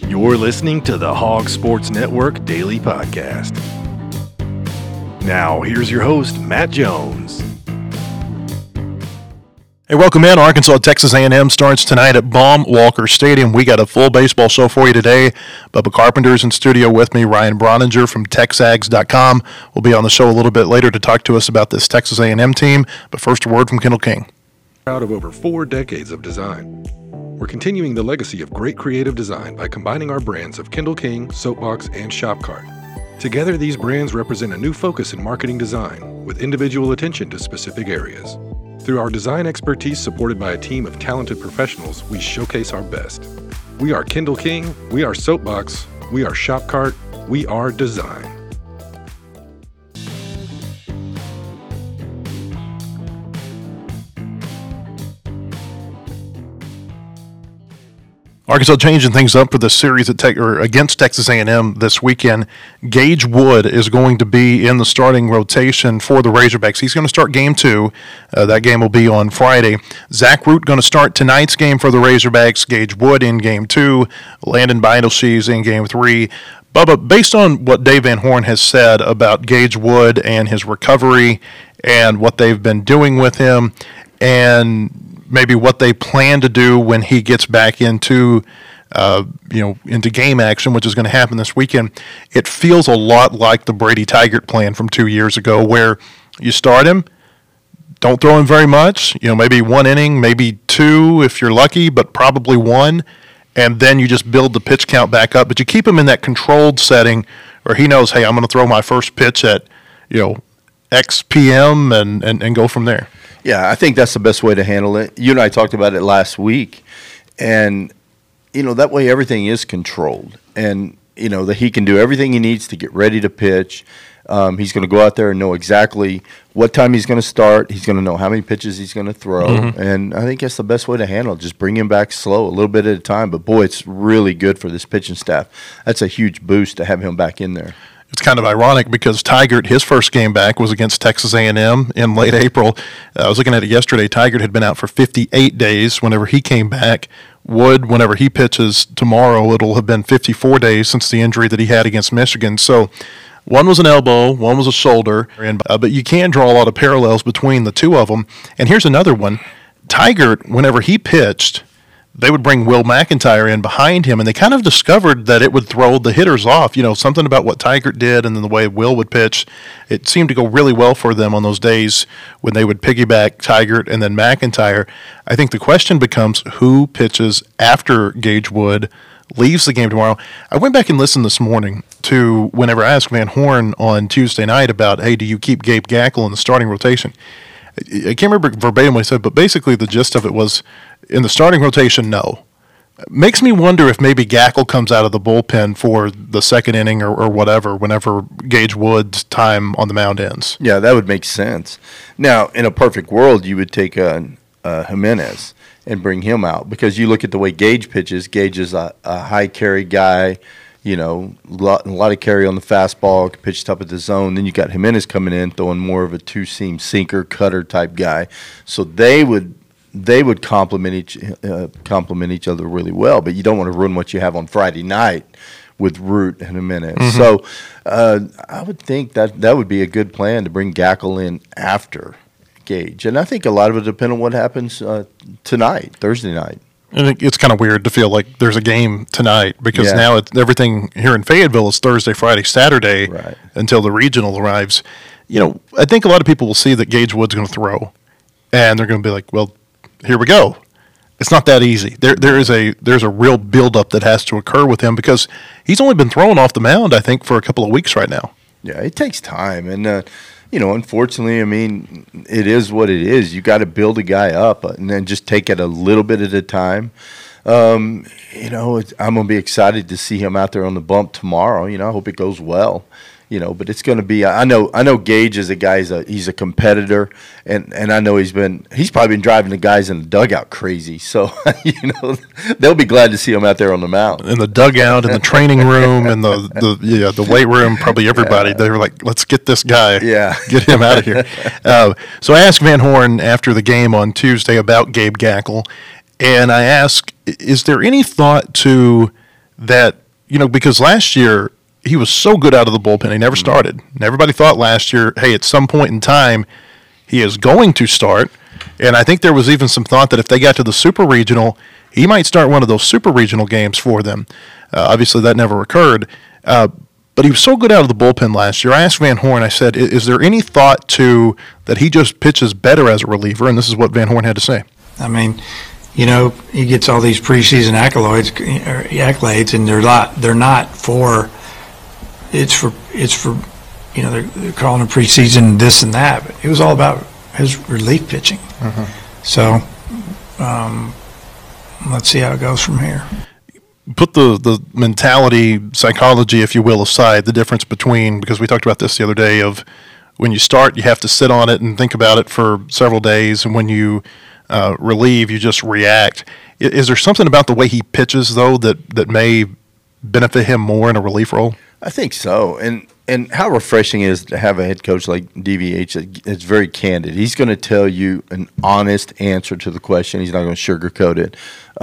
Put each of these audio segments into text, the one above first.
You're listening to the Hog Sports Network Daily Podcast. Now, here's your host, Matt Jones. Hey, welcome in. Arkansas Texas A&M starts tonight at Baum-Walker Stadium. We got a full baseball show for you today. Bubba Carpenter's in studio with me. Ryan Broninger from TexAgs.com will be on the show a little bit later to talk to us about this Texas A&M team. But first, a word from Kendall King. Proud of over 4 decades of design. We're continuing the legacy of great creative design by combining our brands of Kendall King, Soapbox, and Shopcart. Together, these brands represent a new focus in marketing design with individual attention to specific areas. Through our design expertise supported by a team of talented professionals, we showcase our best. We are Kendall King, we are Soapbox, we are Shopcart, we are design. Arkansas changing things up for the series against Texas A&M this weekend. Gage Wood is going to be in the starting rotation for the Razorbacks. He's going to start Game 2. That game will be on Friday. Zach Root going to start tonight's game for the Razorbacks. Gage Wood in Game 2. Landon Beindelshees in Game 3. Bubba, based on what Dave Van Horn has said about Gage Wood and his recovery and what they've been doing with him and maybe what they plan to do when he gets back into game action, which is going to happen this weekend, it feels a lot like the Brady Tygart plan from 2 years ago, where you start him, don't throw him very much, maybe 1 inning, maybe 2 if you're lucky, but probably 1, and then you just build the pitch count back up. But you keep him in that controlled setting where he knows, hey, I'm going to throw my first pitch at X p.m. and go from there. Yeah, I think that's the best way to handle it. You and I talked about it last week, and, that way everything is controlled. And, that he can do everything he needs to get ready to pitch. He's going to go out there and know exactly what time he's going to start. He's going to know how many pitches he's going to throw. Mm-hmm. And I think that's the best way to handle it. Just bring him back slow, a little bit at a time. But, boy, it's really good for this pitching staff. That's a huge boost to have him back in there. It's kind of ironic because Tygart, his first game back was against Texas A&M in late April. I was looking at it yesterday. Tygart had been out for 58 days whenever he came back. Wood, whenever he pitches tomorrow, it'll have been 54 days since the injury that he had against Michigan. So one was an elbow, one was a shoulder. But you can draw a lot of parallels between the two of them. And here's another one. Tygart, whenever he pitched, they would bring Will McIntyre in behind him, and they kind of discovered that it would throw the hitters off. Something about what Tygart did and then the way Will would pitch, it seemed to go really well for them on those days when they would piggyback Tygart and then McIntyre. I think the question becomes who pitches after Gage Wood leaves the game tomorrow. I went back and listened this morning to whenever I asked Van Horn on Tuesday night about, hey, do you keep Gabe Gackle in the starting rotation? I can't remember verbatim what he said, but basically the gist of it was, in the starting rotation, no. Makes me wonder if maybe Gackle comes out of the bullpen for the second inning or whatever, whenever Gage Wood's time on the mound ends. Yeah, that would make sense. Now, in a perfect world, you would take Jimenez and bring him out, because you look at the way Gage pitches. Gage is a high carry guy, a lot of carry on the fastball, can pitch top of the zone. Then you got Jimenez coming in, throwing more of a two-seam sinker, cutter type guy. So they would complement each other really well. But you don't want to ruin what you have on Friday night with Root and Jimenez. Mm-hmm. So I would think that would be a good plan to bring Gackle in after Gage. And I think a lot of it depends on what happens tonight, Thursday night. And it's kind of weird to feel like there's a game tonight because now everything here in Fayetteville is Thursday, Friday, Saturday until the regional arrives. I think a lot of people will see that Gage Wood's going to throw, and they're going to be like, well, here we go. It's not that easy. There's a real buildup that has to occur with him because he's only been thrown off the mound, I think, for a couple of weeks right now. Yeah, it takes time. And, unfortunately, it is what it is. You got to build a guy up and then just take it a little bit at a time. I'm going to be excited to see him out there on the bump tomorrow. I hope it goes well. But it's going to be. I know Gage is a guy. He's a competitor, and I know he's probably been driving the guys in the dugout crazy. So they'll be glad to see him out there on the mound. In the dugout, in the training room, in the weight room, probably everybody. They were like, let's get this guy. Yeah, get him out of here. So I asked Van Horn after the game on Tuesday about Gabe Gackle, and I asked, is there any thought to that, because last year he was so good out of the bullpen, he never started. And everybody thought last year, hey, at some point in time, he is going to start. And I think there was even some thought that if they got to the Super Regional, he might start one of those Super Regional games for them. Obviously, that never occurred. But he was so good out of the bullpen last year. I asked Van Horn, I said, is there any thought to that he just pitches better as a reliever? And this is what Van Horn had to say. I mean, he gets all these preseason accolades, and they're not for. It's for they're calling him preseason this and that, but it was all about his relief pitching. Mm-hmm. So let's see how it goes from here. Put the mentality, psychology, if you will, aside, the difference between, because we talked about this the other day, of when you start, you have to sit on it and think about it for several days, and when you relieve, you just react. Is there something about the way he pitches, though, that may benefit him more in a relief role? I think so. And how refreshing it is to have a head coach like DVH that's very candid. He's going to tell you an honest answer to the question. He's not going to sugarcoat it.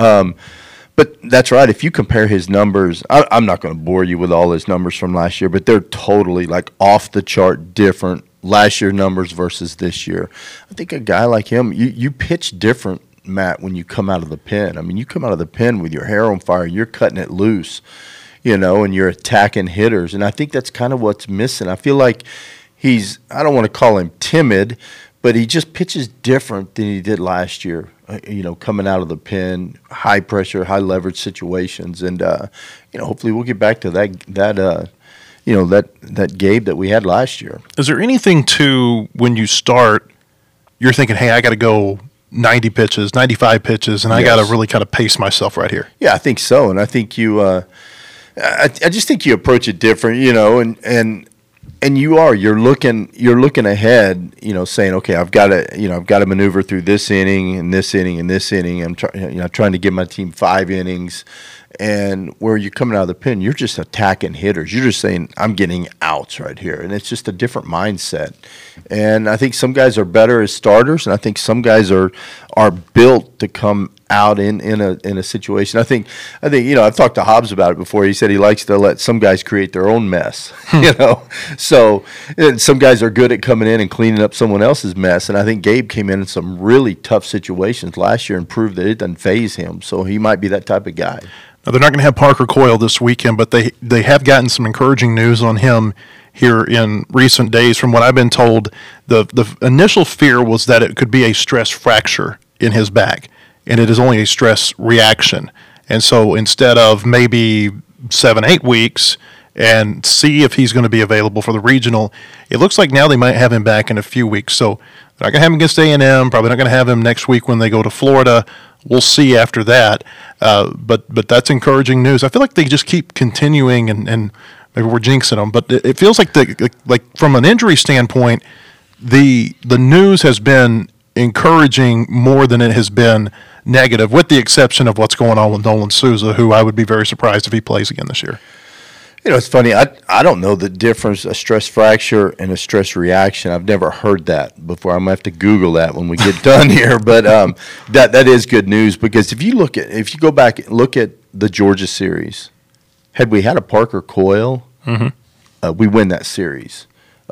But that's right. If you compare his numbers, I'm not going to bore you with all his numbers from last year, but they're totally like off the chart different last year numbers versus this year. I think a guy like him, you pitch different, Matt, when you come out of the pen. I mean, you come out of the pen with your hair on fire, you're cutting it loose, and you're attacking hitters. And I think that's kind of what's missing. I feel like I don't want to call him timid, but he just pitches different than he did last year, coming out of the pen, high pressure, high leverage situations. And, hopefully we'll get back to that Gabe that we had last year. Is there anything to when you start, you're thinking, hey, I got to go 90 pitches, 95 pitches, and I got to really kind of pace myself right here? Yeah, I think so. And I think I just think you approach it different, and you're looking ahead, saying, okay, I've got to maneuver through this inning and this inning and this inning. I'm trying to give my team 5 innings, and where you're coming out of the pen, you're just attacking hitters. You're just saying, I'm getting outs right here, and it's just a different mindset. And I think some guys are better as starters, and I think some guys are built to come out in a situation. I think I've talked to Hobbs about it before. He said he likes to let some guys create their own mess. So and some guys are good at coming in and cleaning up someone else's mess. And I think Gabe came in some really tough situations last year and proved that it doesn't faze him. So he might be that type of guy. Now, they're not going to have Parker Coyle this weekend, but they have gotten some encouraging news on him here in recent days. From what I've been told, the initial fear was that it could be a stress fracture in his back, and it is only a stress reaction. And so instead of maybe 7-8 weeks and see if he's going to be available for the regional, it looks like now they might have him back in a few weeks. So they're not going to have him against A&M, probably not going to have him next week when they go to Florida. We'll see after that. But that's encouraging news. I feel like they just keep continuing, and maybe we're jinxing them, but it feels like from an injury standpoint, the news has been encouraging more than it has been negative, with the exception of what's going on with Nolan Souza, who I would be very surprised if he plays again this year. It's funny. I don't know the difference, a stress fracture and a stress reaction. I've never heard that before. I'm going to have to Google that when we get done here. But that is good news, because if you go back and look at the Georgia series, had we had a Parker Coyle, we win that series.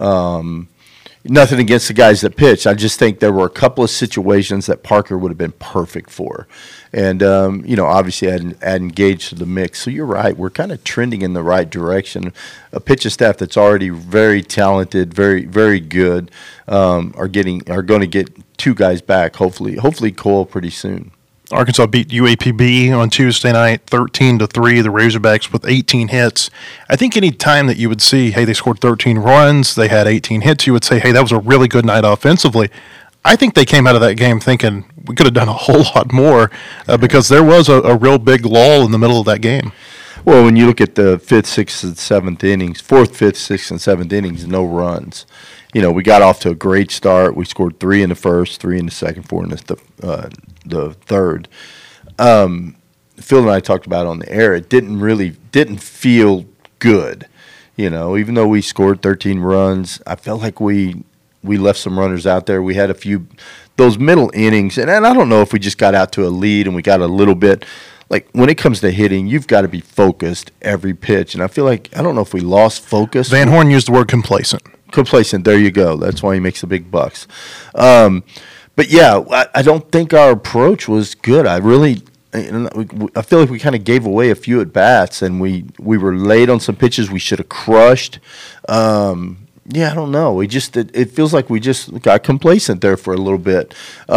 Nothing against the guys that pitched. I just think there were a couple of situations that Parker would have been perfect for. And, obviously add Gage to the mix. So you're right. We're kind of trending in the right direction. A pitching staff that's already very talented, very, very good, are going to get 2 guys back, hopefully Cole pretty soon. Arkansas beat UAPB on Tuesday night, 13-3. The Razorbacks with 18 hits. I think any time that you would see, hey, they scored 13 runs, they had 18 hits, you would say, hey, that was a really good night offensively. I think they came out of that game thinking we could have done a whole lot more because there was a real big lull in the middle of that game. Well, when you look at the 5th, 6th, and 7th innings, 4th, 5th, 6th, and 7th innings, no runs. We got off to a great start. We scored 3 in the first, 3 in the second, 4 in the third. Phil and I talked about it on the air. It didn't feel good. Even though we scored 13 runs, I felt like we left some runners out there. We had a few those middle innings, and I don't know if we just got out to a lead and we got a little bit like when it comes to hitting, you've got to be focused every pitch. And I feel like, I don't know if we lost focus. Van Horn used the word complacent. Complacent, there you go. That's why he makes the big bucks. But yeah, I don't think our approach was good. I feel like we kind of gave away a few at bats, and we were late on some pitches we should have crushed. Yeah, I don't know. It feels like we just got complacent there for a little bit.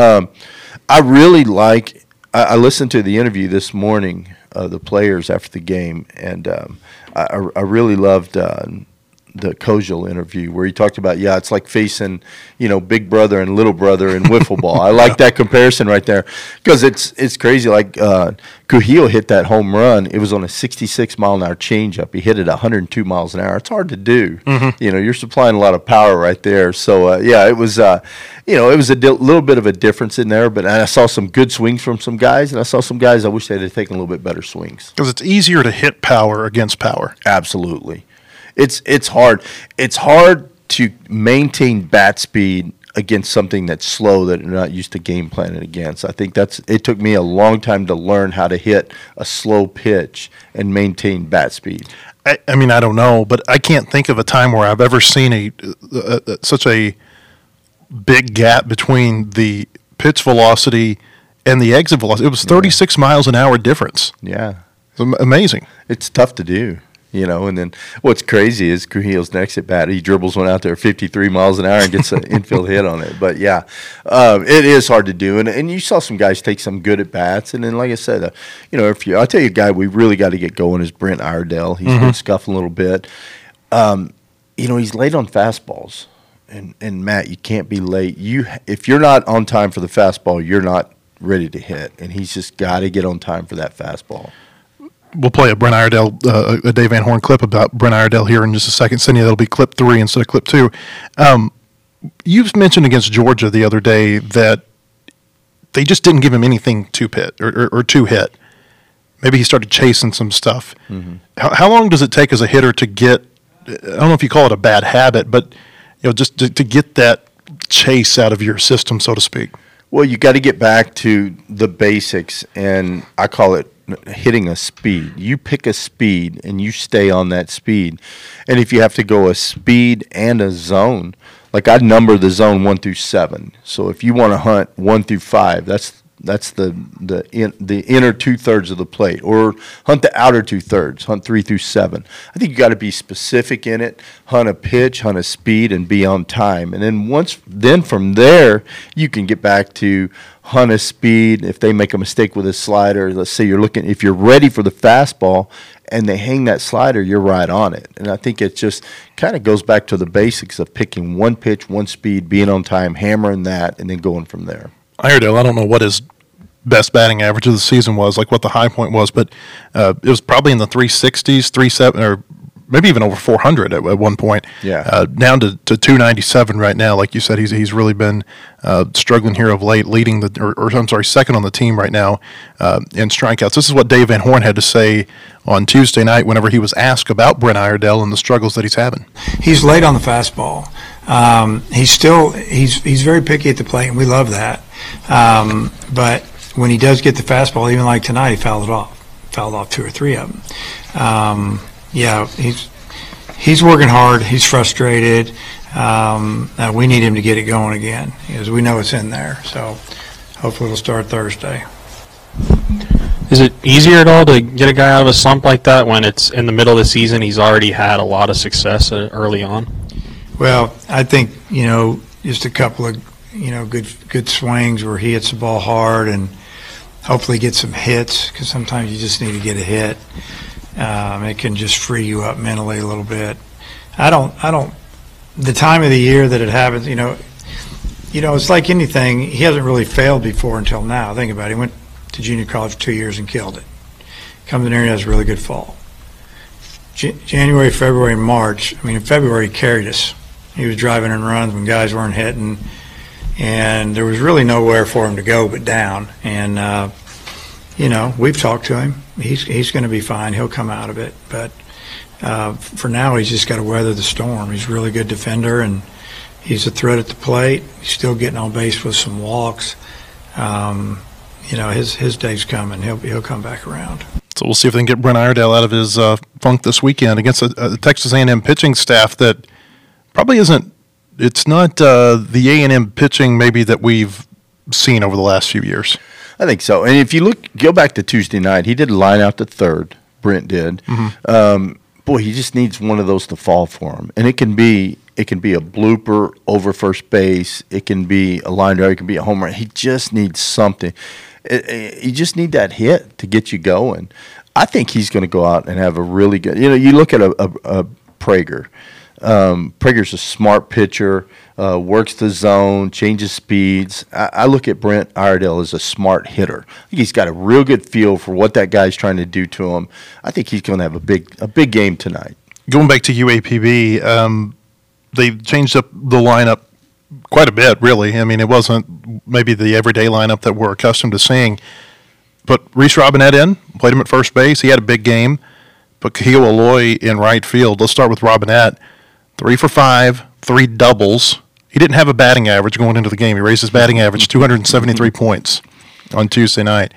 I really like. I listened to the interview this morning of the players after the game, and I really loved the Kojal interview where he talked about, it's like facing, big brother and little brother in wiffle ball. I like that comparison right there because it's crazy. Like Cujillo hit that home run. It was on a 66-mile-an-hour changeup. He hit it 102 miles an hour. It's hard to do. Mm-hmm. You're supplying a lot of power right there. So, it was, it was a little bit of a difference in there. But I saw some good swings from some guys, and I saw some guys I wish they'd have taken a little bit better swings. Because it's easier to hit power against power. Absolutely. It's hard. It's hard to maintain bat speed against something that's slow that you're not used to game planning against. I think it took me a long time to learn how to hit a slow pitch and maintain bat speed. I mean, I don't know, but I can't think of a time where I've ever seen such a big gap between the pitch velocity and the exit velocity. It was 36 miles an hour difference. Yeah. It's amazing. It's tough to do. And then what's crazy is Cujillo's next at bat, he dribbles one out there 53 miles an hour and gets an infield hit on it. But, it is hard to do. And you saw some guys take some good at bats. And then, like I said, I'll tell you a guy we really got to get going is Brent Iredell. He's been scuffling a little bit. He's late on fastballs. And Matt, you can't be late. If you're not on time for the fastball, you're not ready to hit. And he's just got to get on time for that fastball. We'll play a Brent Iredell, a Dave Van Horn clip about Brent Iredell here in just a second. Cindy, that'll be clip 3 instead of clip 2. You've mentioned against Georgia the other day that they just didn't give him anything to hit or to hit. Maybe he started chasing some stuff. Mm-hmm. How long does it take as a hitter to get, I don't know if you call it a bad habit, but just to get that chase out of your system, so to speak? Well, you got to get back to the basics, and I call it hitting a speed. You pick a speed and you stay on that speed. And if you have to go a speed and a zone, like I number the zone 1 through 7. So if you want to hunt 1 through 5, that's the inner 2/3 of the plate, or hunt the outer 2/3, hunt 3 through 7. I think you got to be specific in it, hunt a pitch, hunt a speed, and be on time. And then from there you can get back to hunt a speed. If they make a mistake with a slider, let's say if you're ready for the fastball and they hang that slider, you're right on it. And I think it just kind of goes back to the basics of picking one pitch, one speed, being on time, hammering that, and then going from there. Iredell, I don't know what his best batting average of the season was, like what the high point was, but it was probably in the 360s, 370, or maybe even over 400 at one point. Yeah. Down to 297 right now. Like you said, he's really been struggling here of late, second on the team right now in strikeouts. This is what Dave Van Horn had to say on Tuesday night whenever he was asked about Brent Iredell and the struggles that he's having. He's late on the fastball. He's very picky at the plate, and we love that. But when he does get the fastball, even like tonight, he fouled off 2 or 3 of them. He's working hard. He's frustrated. We need him to get it going again, because we know it's in there. So hopefully we'll start Thursday. Is it easier at all to get a guy out of a slump like that when it's in the middle of the season? He's already had a lot of success early on. Well, I think, just a couple of, good swings where he hits the ball hard and hopefully get some hits, because sometimes you just need to get a hit. It can just free you up mentally a little bit. The time of the year that it happens, it's like anything. He hasn't really failed before until now. Think about it. He went to junior college for 2 years and killed it. Comes in here and has a really good fall. January, February, and March. In February he carried us. He was driving in runs when guys weren't hitting, and there was really nowhere for him to go but down. And we've talked to him. He's going to be fine. He'll come out of it. But for now, he's just got to weather the storm. He's a really good defender, and he's a threat at the plate. He's still getting on base with some walks. his day's coming. He'll come back around. So we'll see if they can get Brent Iredale out of his funk this weekend against a Texas A&M pitching staff that probably isn't. It's not the A&M pitching maybe that we've seen over the last few years. I think so. And if you go back to Tuesday night, he did line out to third. Brent did. Mm-hmm. Boy, he just needs one of those to fall for him, and it can be a blooper over first base. It can be a line drive. It can be a home run. He just needs something. You just need that hit to get you going. I think he's going to go out and have a really good. You look at a Prager. Prager's a smart pitcher, works the zone, changes speeds. I look at Brent Iredale as a smart hitter. I think he's got a real good feel for what that guy's trying to do to him. I think he's going to have a big game tonight. Going back to UAPB, they changed up the lineup quite a bit, really. I mean, it wasn't maybe the everyday lineup that we're accustomed to seeing. Put Reese Robinette in, played him at first base. He had a big game. Put Kahil Aloy in right field. Let's start with Robinette. 3 for 5, 3 doubles. He didn't have a batting average going into the game. He raised his batting average 273 points on Tuesday night.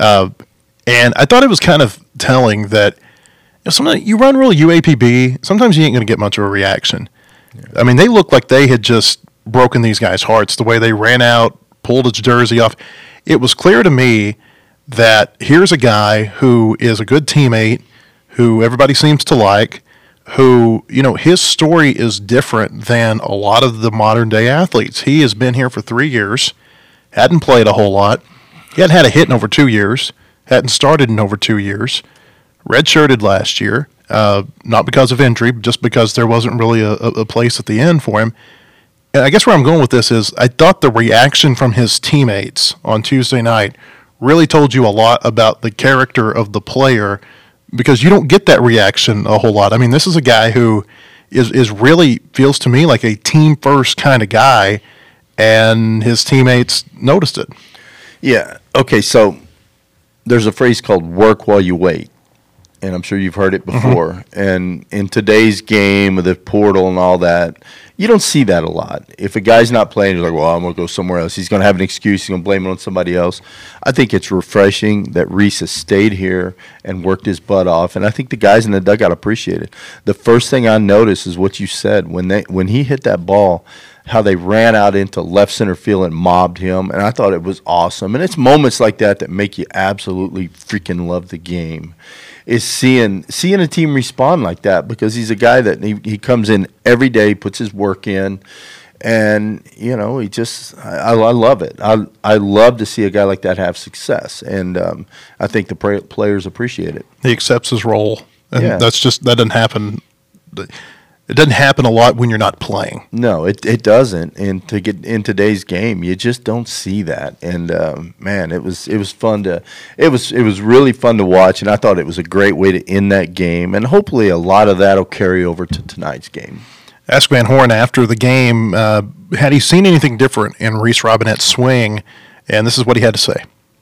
And I thought it was kind of telling that sometimes you run real UAPB, sometimes you ain't going to get much of a reaction. Yeah. I mean, they looked like they had just broken these guys' hearts, the way they ran out, pulled his jersey off. It was clear to me that here's a guy who is a good teammate, who everybody seems to like, who, his story is different than a lot of the modern day athletes. He has been here for 3 years, hadn't played a whole lot. He hadn't had a hit in over 2 years, hadn't started in over 2 years, redshirted last year, not because of injury, but just because there wasn't really a place at the end for him. And I guess where I'm going with this is I thought the reaction from his teammates on Tuesday night really told you a lot about the character of the player, because you don't get that reaction a whole lot. I mean, this is a guy who is really feels to me like a team-first kind of guy, and his teammates noticed it. Yeah. Okay, so there's a phrase called work while you wait, and I'm sure you've heard it before. Mm-hmm. And in today's game with the portal and all that, you don't see that a lot. If a guy's not playing, he's like, well, I'm going to go somewhere else. He's going to have an excuse. He's going to blame it on somebody else. I think it's refreshing that Reese has stayed here and worked his butt off, and I think the guys in the dugout appreciate it. The first thing I noticed is what you said. When he hit that ball, how they ran out into left center field and mobbed him, and I thought it was awesome. And it's moments like that make you absolutely freaking love the game. Is seeing a team respond like that, because he's a guy that he comes in every day, puts his work in, and he just I love it. I love to see a guy like that have success, and I think the players appreciate it. He accepts his role, and that doesn't happen. It doesn't happen a lot when you're not playing. No, it doesn't. And to get in today's game, you just don't see that. And man, it was fun it was really fun to watch. And I thought it was a great way to end that game. And hopefully, a lot of that'll carry over to tonight's game. Ask Van Horn after the game, had he seen anything different in Reese Robinette's swing? And this is what he had to say.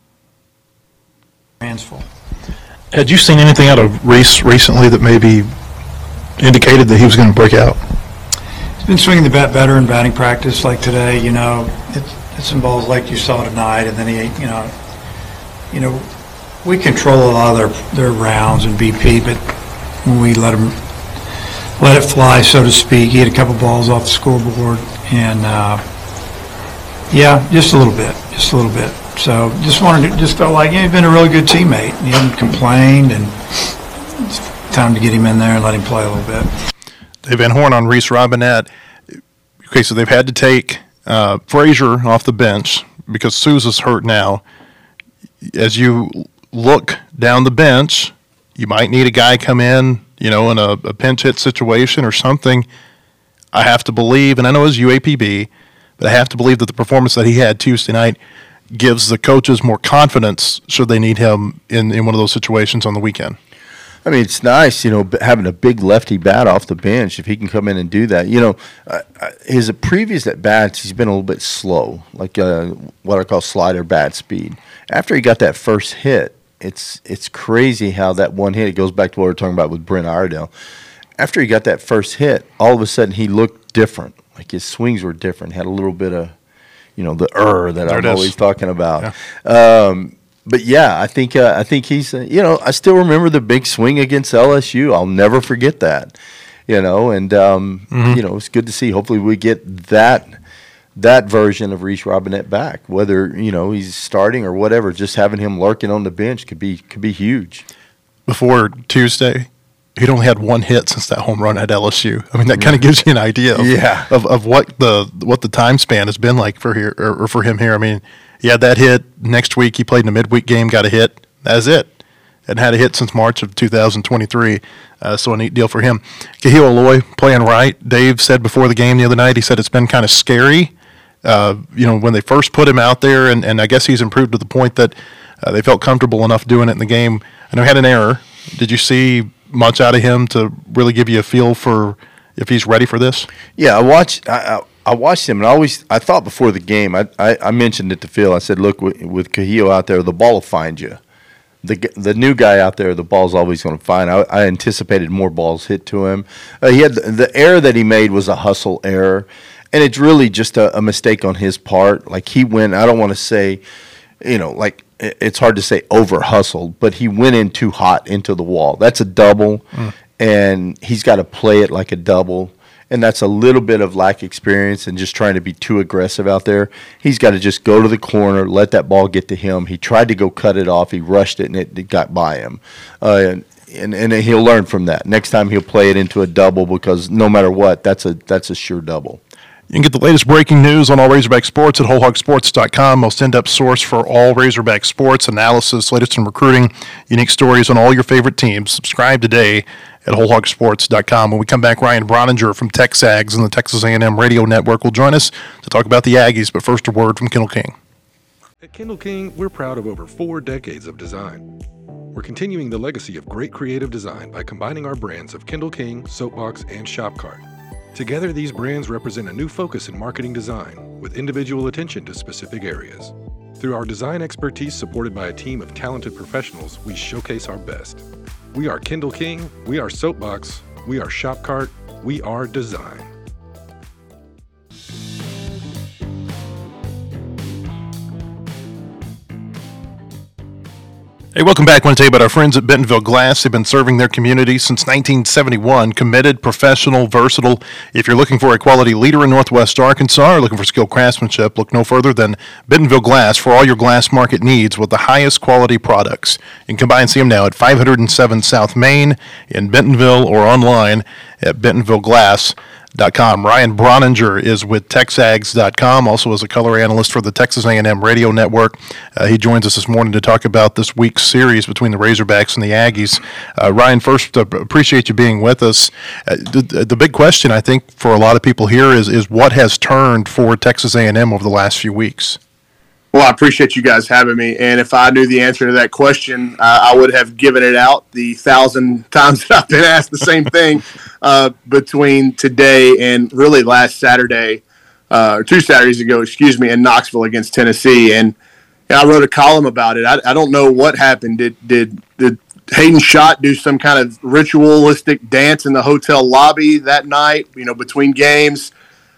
Hands full. Had you seen anything out of Reese recently that maybe indicated that he was going to break out? He's been swinging the bat better in batting practice, like today. It's some balls like you saw tonight, and then we control a lot of their rounds and BP, but when we let it fly, so to speak, he had a couple balls off the scoreboard, and just a little bit. So just felt like he's been a really good teammate. He hasn't complained, and it's time to get him in there and let him play a little bit. Dave Van Horn on Reese Robinette. Okay, so they've had to take Frazier off the bench because Sousa's hurt now. As you look down the bench, you might need a guy come in, in a pinch hit situation or something. I have to believe, and I know it's UAPB, but I have to believe that the performance that he had Tuesday night gives the coaches more confidence should they need him in one of those situations on the weekend. I mean, it's nice, having a big lefty bat off the bench, if he can come in and do that. His previous at-bats, he's been a little bit slow, like what I call slider bat speed. After he got that first hit, it's crazy how that one hit, it goes back to what we were talking about with Brent Iredale. After he got that first hit, all of a sudden he looked different. Like his swings were different, had a little bit of that There I'm it is. always talking about. But yeah, I think he's I still remember the big swing against LSU. I'll never forget that. And it's good to see. Hopefully we get that version of Reese Robinette back. Whether he's starting or whatever, just having him lurking on the bench could be huge. Before Tuesday, he'd only had one hit since that home run at LSU. I mean, that kind of gives you an idea of what the time span has been like for him here. I mean, he had that hit. Next week, he played in a midweek game, got a hit. That's it. Hadn't had a hit since March of 2023. So a neat deal for him. Kahil Aloy playing right. Dave said before the game the other night, he said it's been kind of scary. When they first put him out there, and I guess he's improved to the point that they felt comfortable enough doing it in the game. I know he had an error. Did you see much out of him to really give you a feel for if he's ready for this? Yeah, I watched him, and I thought before the game, I mentioned it to Phil. I said, look, with Kahil out there, the ball will find you. The new guy out there, the ball's always going to find. I anticipated more balls hit to him. He had the error that he made was a hustle error, and it's really just a mistake on his part. Like he went, I don't want to say, it's hard to say over hustled, but he went in too hot into the wall. That's a double, and he's got to play it like a double. And that's a little bit of lack of experience and just trying to be too aggressive out there. He's got to just go to the corner, let that ball get to him. He tried to go cut it off. He rushed it, and it got by him. And he'll learn from that. Next time he'll play it into a double because no matter what, that's a sure double. You can get the latest breaking news on all Razorback Sports at WholeHogSports.com. Most in-depth source for all Razorback sports, analysis, latest in recruiting, unique stories on all your favorite teams. Subscribe today at WholeHogSports.com. When we come back, Ryan Broninger from TexAgs and the Texas A&M Radio Network will join us to talk about the Aggies. But first, a word from Kendall King. At Kendall King, we're proud of over 4 decades of design. We're continuing the legacy of great creative design by combining our brands of Kendall King, Soapbox, and Shopcart. Together, these brands represent a new focus in marketing design with individual attention to specific areas. Through our design expertise supported by a team of talented professionals, we showcase our best. We are Kendall King, we are Soapbox, we are Shopcart, we are design. Hey, welcome back. I want to tell you about our friends at Bentonville Glass. They've been serving their community since 1971. Committed, professional, versatile. If you're looking for a quality leader in Northwest Arkansas or looking for skilled craftsmanship, look no further than Bentonville Glass for all your glass market needs with the highest quality products. You can come by and see them now at 507 South Main in Bentonville or online at bentonvilleglass.com. Ryan Broninger is with TexAgs.com, also as a color analyst for the Texas A&M Radio Network. He joins us this morning to talk about this week's series between the Razorbacks and the Aggies. Ryan, first, appreciate you being with us. The big question, I think, for a lot of people here is what has turned for Texas A&M over the last few weeks? Well, I appreciate you guys having me. And if I knew the answer to that question, I would have given it out the 1,000 times that I've been asked the same thing between today and really last Saturday, or 2 Saturdays ago, in Knoxville against Tennessee. And I wrote a column about it. I don't know what happened. Did Hayden Schott do some kind of ritualistic dance in the hotel lobby that night, between games?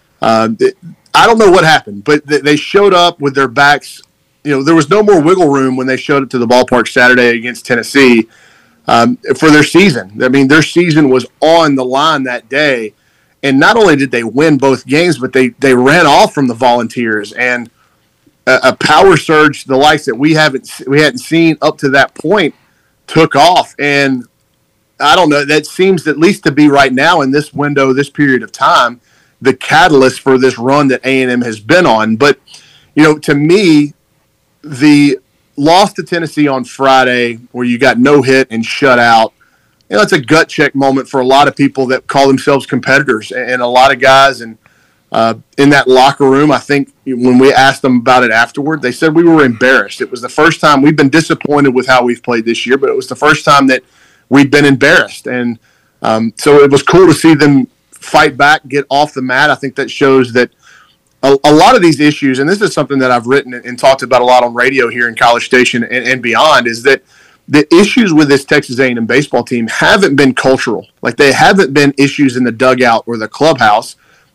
I don't know what happened, but they showed up with their backs. There was no more wiggle room when they showed up to the ballpark Saturday against Tennessee for their season. I mean, their season was on the line that day. And not only did they win both games, but they ran off from the Volunteers. And a power surge, the likes that we hadn't seen up to that point, took off. And I don't know, that seems at least to be right now in this window, this period of time, the catalyst for this run that A&M has been on. But, to me, the loss to Tennessee on Friday where you got no hit and shut out, it's a gut check moment for a lot of people that call themselves competitors and a lot of guys. And in that locker room, I think when we asked them about it afterward, they said we were embarrassed. It was the first time we've been disappointed with how we've played this year, but it was the first time that we'd been embarrassed. And so it was cool to see them fight back, get off the mat. I think that shows that a lot of these issues, and this is something that I've written and talked about a lot on radio here in College Station and beyond, is that the issues with this Texas A&M baseball team haven't been cultural. Like, they haven't been issues in the dugout or the clubhouse.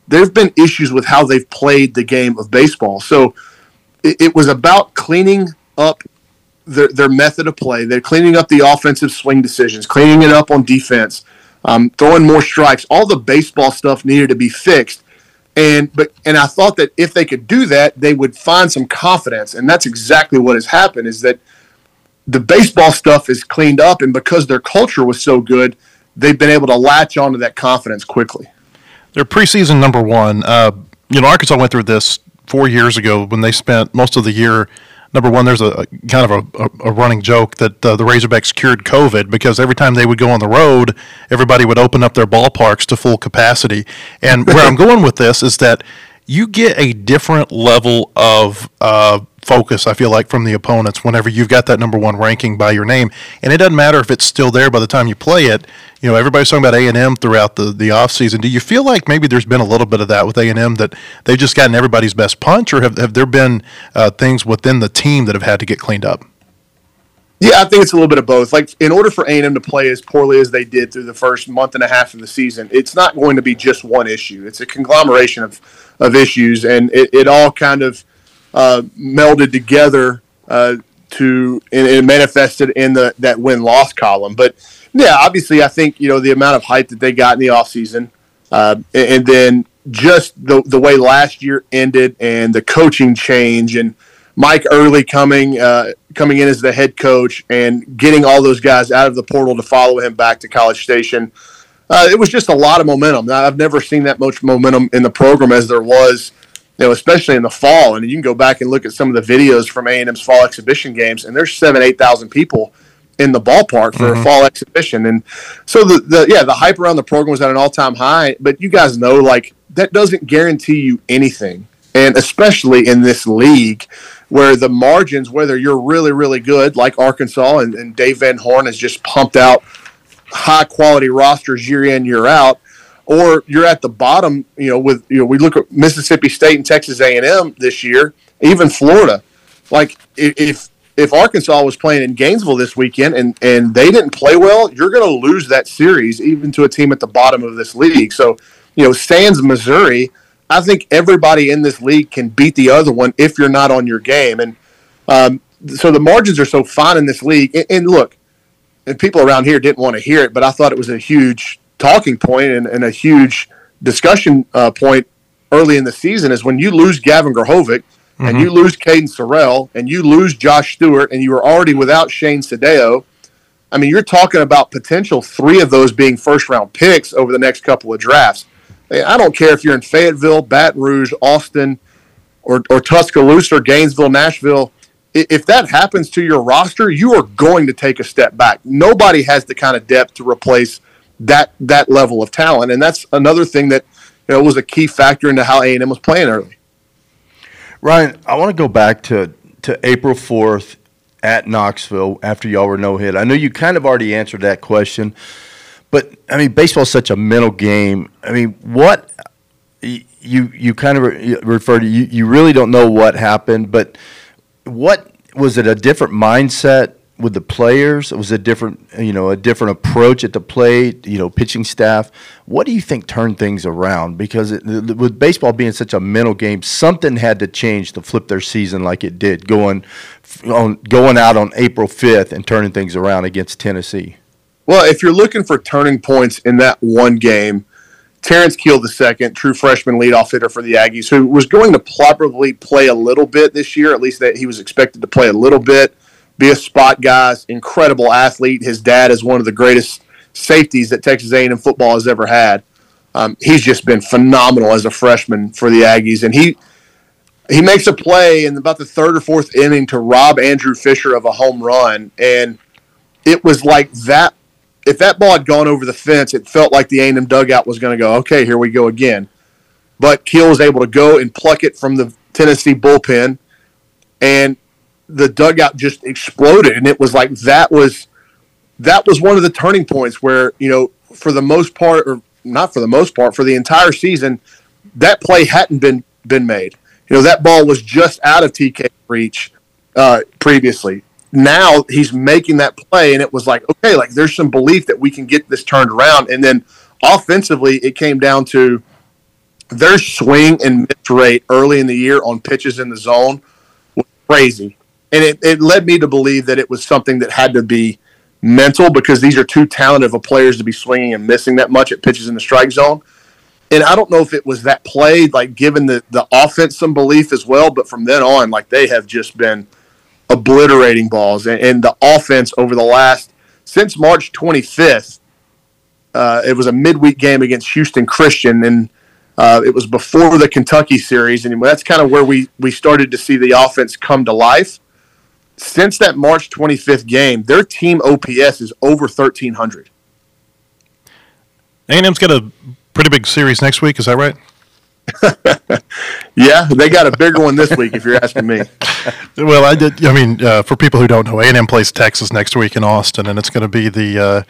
there have been issues with how they've played the game of baseball. So it was about cleaning up their method of play. They're cleaning up the offensive swing decisions, cleaning it up on defense, throwing more strikes. All the baseball stuff needed to be fixed. And I thought that if they could do that, they would find some confidence. And that's exactly what has happened, is that the baseball stuff is cleaned up, and because their culture was so good, they've been able to latch onto that confidence quickly. They're preseason number one. Arkansas went through this 4 years ago when they spent most of the year number one. There's a kind of a running joke that the Razorbacks cured COVID, because every time they would go on the road, everybody would open up their ballparks to full capacity. And where I'm going with this is that you get a different level of focus, I feel like, from the opponents whenever you've got that number one ranking by your name. And it doesn't matter if it's still there by the time you play it. Everybody's talking about A&M throughout the offseason. Do you feel like maybe there's been a little bit of that with A&M, that they've just gotten everybody's best punch, or have there been things within the team that have had to get cleaned up? Yeah, I think it's a little bit of both. Like, in order for A&M to play as poorly as they did through the first month and a half of the season, it's not going to be just one issue. It's a conglomeration of issues, and it all kind of melded together and it manifested in that win-loss column. But yeah, obviously, I think the amount of hype that they got in the offseason, and then just the way last year ended, and the coaching change, and Mike Early coming in as the head coach and getting all those guys out of the portal to follow him back to College Station. It was just a lot of momentum. Now, I've never seen that much momentum in the program as there was, especially in the fall. And you can go back and look at some of the videos from A&M's fall exhibition games, and there's 7,000-8,000 people in the ballpark for a fall exhibition. And so the hype around the program was at an all-time high. But you guys know, that doesn't guarantee you anything. And especially in this league, where the margins, whether you're really, really good like Arkansas, and Dave Van Horn has just pumped out high-quality rosters year in, year out, or you're at the bottom, we look at Mississippi State and Texas A&M this year, even Florida. Like, if Arkansas was playing in Gainesville this weekend and they didn't play well, you're going to lose that series, even to a team at the bottom of this league. So, sans Missouri, I think everybody in this league can beat the other one if you're not on your game. And so the margins are so fine in this league. And look, and people around here didn't want to hear it, but I thought it was a huge talking point and a huge discussion point early in the season, is when you lose Gavin Grahovic and you lose Caden Sorrell and you lose Josh Stewart and you were already without Shane Sadeo. I mean, you're talking about potential 3 of those being first-round picks over the next couple of drafts. I don't care if you're in Fayetteville, Baton Rouge, Austin, or Tuscaloosa, or Gainesville, Nashville. If that happens to your roster, you are going to take a step back. Nobody has the kind of depth to replace that level of talent, and that's another thing that was a key factor into how A&M was playing early. Ryan, I want to go back to April 4th at Knoxville after y'all were no-hit. I know you kind of already answered that question, but, I mean, baseball is such a mental game. I mean, what you kind of refer to, you really don't know what happened, but what was it, a different mindset with the players? Was it a different approach at the plate, pitching staff? What do you think turned things around? Because with baseball being such a mental game, something had to change to flip their season like it did, going out on April 5th and turning things around against Tennessee. Well, if you're looking for turning points in that one game, Terrence Keel II, true freshman leadoff hitter for the Aggies, who was going to probably play a little bit this year, at least that he was expected to play a little bit, be a spot guy, incredible athlete. His dad is one of the greatest safeties that Texas A&M football has ever had. He's just been phenomenal as a freshman for the Aggies, and he makes a play in about the 3rd or 4th inning to rob Andrew Fisher of a home run, and it was like that. If that ball had gone over the fence, it felt like the A&M dugout was going to go, okay, here we go again. But Keel was able to go and pluck it from the Tennessee bullpen, and the dugout just exploded. And it was like that was one of the turning points where, for the most part, or not for the most part, for the entire season, that play hadn't been made. That ball was just out of TK reach previously. Now he's making that play, and it was like, okay, like there's some belief that we can get this turned around. And then offensively, it came down to their swing and miss rate early in the year on pitches in the zone was crazy. And it led me to believe that it was something that had to be mental, because these are too talented of players to be swinging and missing that much at pitches in the strike zone. And I don't know if it was that play, like giving the offense some belief as well, but from then on, like they have just been obliterating balls. And the offense over the since March 25th, it was a midweek game against Houston Christian, and it was before the Kentucky series, and that's kind of where we started to see the offense come to life. Since that March 25th game, their team OPS is over 1,300. A&M's got a pretty big series next week, is that right? Yeah, they got a bigger one this week, if you're asking me. Well, for people who don't know, A&M plays Texas next week in Austin, and it's going to be the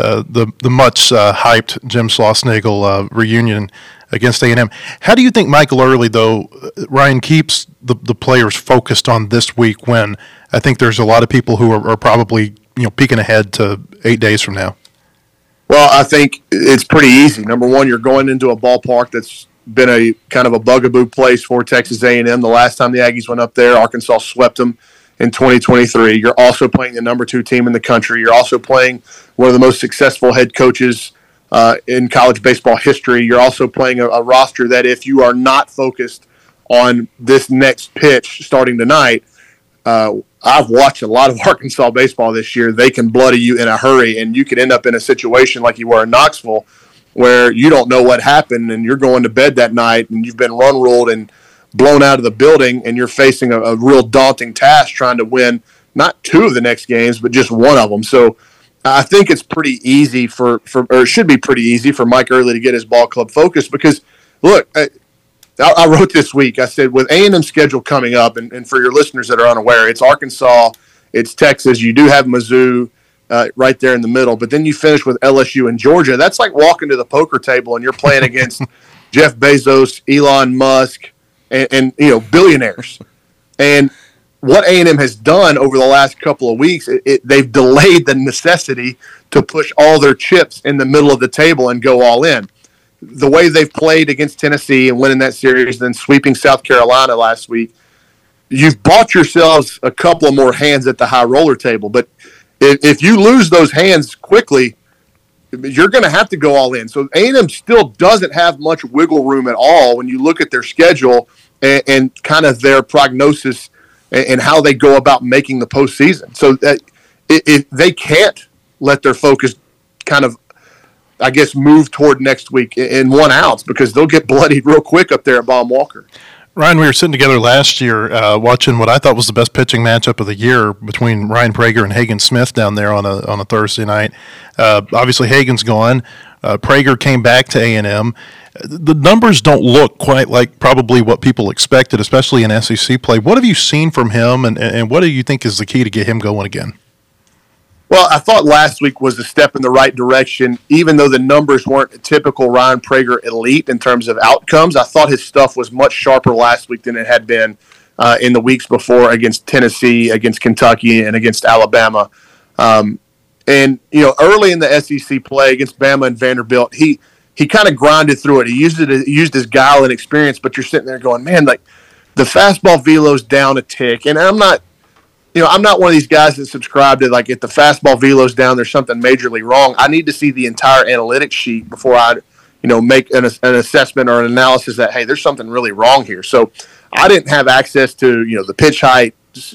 much hyped Jim Schlossnagle reunion against A&M. How do you think Michael Early, though, Ryan, keeps the players focused on this week when I think there's a lot of people who are probably peeking ahead to 8 days from now? Well, I think it's pretty easy. Number one, you're going into a ballpark that's been a kind of a bugaboo place for Texas A&M. The last time the Aggies went up there, Arkansas swept them in 2023. You're also playing the number 2 team in the country. You're also playing one of the most successful head coaches in college baseball history. You're also playing a roster that, if you are not focused on this next pitch starting tonight, I've watched a lot of Arkansas baseball this year. They can bloody you in a hurry, and you could end up in a situation like you were in Knoxville where you don't know what happened, and you're going to bed that night, and you've been run-ruled and blown out of the building, and you're facing a real daunting task trying to win not 2 of the next games, but just one of them. So I think it's pretty easy or it should be pretty easy for Mike Early to get his ball club focused, because, look, I wrote this week, I said, with A&M's schedule coming up, and for your listeners that are unaware, it's Arkansas, it's Texas, you do have Mizzou right there in the middle, but then you finish with LSU and Georgia. That's like walking to the poker table and you're playing against Jeff Bezos, Elon Musk, and billionaires. And what A&M has done over the last couple of weeks, they've delayed the necessity to push all their chips in the middle of the table and go all in. The way they've played against Tennessee and winning that series, then sweeping South Carolina last week, you've bought yourselves a couple of more hands at the high roller table. But if you lose those hands quickly, you're going to have to go all in. So A&M still doesn't have much wiggle room at all when you look at their schedule and kind of their prognosis and how they go about making the postseason. So that they can't let their focus kind of, I guess, move toward next week in 1 ounce, because they'll get bloodied real quick up there at Baum Walker. Ryan, we were sitting together last year watching what I thought was the best pitching matchup of the year between Ryan Prager and Hagen Smith down there on a Thursday night. Obviously, Hagen's gone. Prager came back to A&M. The numbers don't look quite like probably what people expected, especially in SEC play. What have you seen from him, and what do you think is the key to get him going again? Well, I thought last week was a step in the right direction, even though the numbers weren't a typical Ryan Prager elite in terms of outcomes. I thought his stuff was much sharper last week than it had been in the weeks before against Tennessee, against Kentucky, and against Alabama. And, early in the SEC play against Bama and Vanderbilt, he kind of grinded through it. He used his guile and experience, but you're sitting there going, man, like the fastball velo's down a tick. And I'm not one of these guys that subscribe to, like, if the fastball velo's down, there's something majorly wrong. I need to see the entire analytics sheet before I, make an assessment or an analysis that, hey, there's something really wrong here. So I didn't have access to, the pitch height,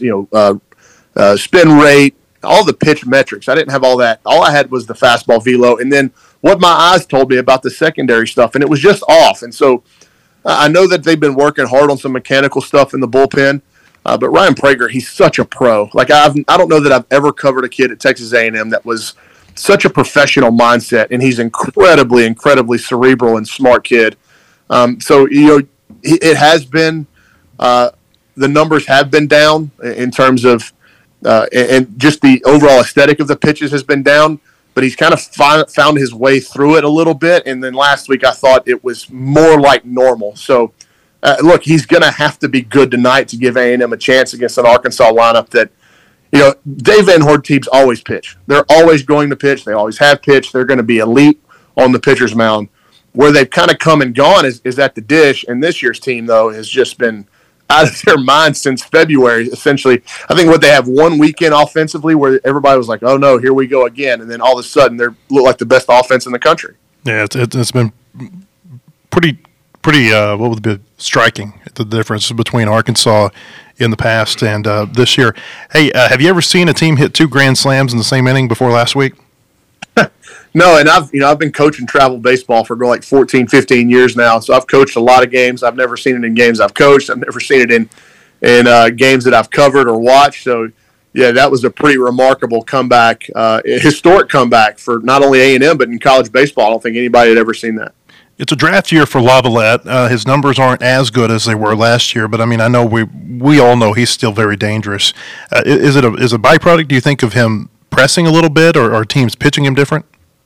spin rate, all the pitch metrics. I didn't have all that. All I had was the fastball velo, and then what my eyes told me about the secondary stuff, and it was just off. And so I know that they've been working hard on some mechanical stuff in the bullpen. But Ryan Prager, he's such a pro. Like I don't know that I've ever covered a kid at Texas A&M that was such a professional mindset, and he's incredibly, incredibly cerebral and smart kid. So it has been the numbers have been down in terms of and just the overall aesthetic of the pitches has been down. But he's kind of found his way through it a little bit. And then last week I thought it was more like normal. So. Look, he's going to have to be good tonight to give A&M a chance against an Arkansas lineup that, Dave Van Horn teams always pitch. They're always going to pitch. They always have pitched. They're going to be elite on the pitcher's mound. Where they've kind of come and gone is at the dish, and this year's team, though, has just been out of their mind since February, essentially. I think what they have one weekend offensively where everybody was like, oh, no, here we go again, and then all of a sudden they look like the best offense in the country. Yeah, it's been pretty what would be striking, the difference between Arkansas in the past and this year. Hey, have you ever seen a team hit 2 grand slams in the same inning before last week? No, and I've been coaching travel baseball for like 14, 15 years now, so I've coached a lot of games. I've never seen it in games I've coached. I've never seen it in games that I've covered or watched. So, yeah, that was a pretty remarkable comeback, a historic comeback for not only A&M but in college baseball. I don't think anybody had ever seen that. It's a draft year for Lavalette. His numbers aren't as good as they were last year, but I mean, I know we all know he's still very dangerous. Is it a byproduct, do you think, of him pressing a little bit, or are teams pitching him different?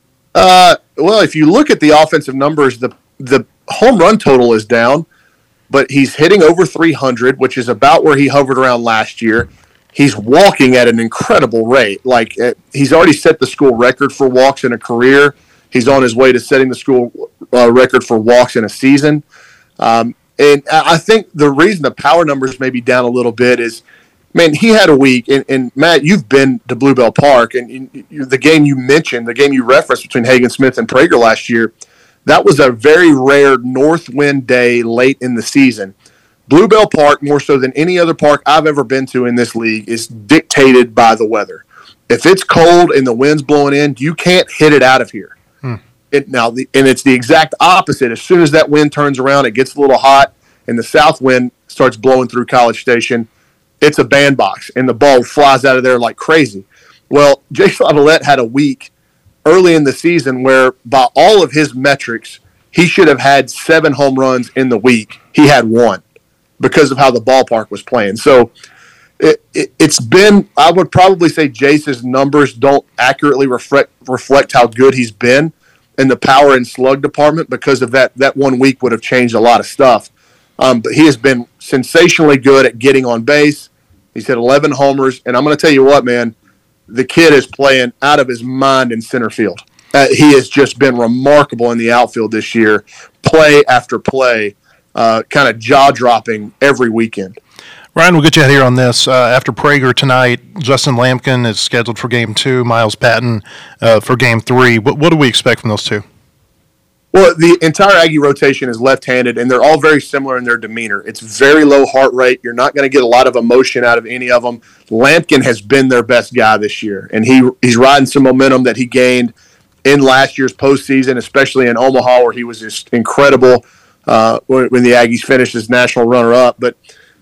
Well, if you look at the offensive numbers, the home run total is down, but he's hitting over 300, which is about where he hovered around last year. He's walking at an incredible rate. Like, he's already set the school record for walks in a career. He's on his way to setting the school record for walks in a season. And I think the reason the power numbers may be down a little bit is, man, he had a week, and Matt, you've been to Bluebell Park, and the game you mentioned, the game you referenced between Hagen Smith and Prager last year, that was a very rare north wind day late in the season. Bluebell Park, more so than any other park I've ever been to in this league, is dictated by the weather. If it's cold and the wind's blowing in, you can't hit it out of here. And it's the exact opposite. As soon as that wind turns around, it gets a little hot, and the south wind starts blowing through College Station. It's a bandbox, and the ball flies out of there like crazy. Well, Jace Lavalette had a week early in the season where, by all of his metrics, he should have had 7 home runs in the week. He had 1 because of how the ballpark was playing. So it's been, I would probably say Jace's numbers don't accurately reflect how good he's been in the power and slug department because of that 1 week would have changed a lot of stuff. But he has been sensationally good at getting on base. He's hit 11 homers. And I'm going to tell you what, man, the kid is playing out of his mind in center field. He has just been remarkable in the outfield this year, play after play, kind of jaw-dropping every weekend. Ryan, we'll get you out here on this. After Prager tonight, Justin Lampkin is scheduled for Game 2, Miles Patton for Game 3. What do we expect from those two? Well, the entire Aggie rotation is left-handed, and they're all very similar in their demeanor. It's very low heart rate. You're not going to get a lot of emotion out of any of them. Lampkin has been their best guy this year, and he's riding some momentum that he gained in last year's postseason, especially in Omaha, where he was just incredible when the Aggies finished as national runner-up. But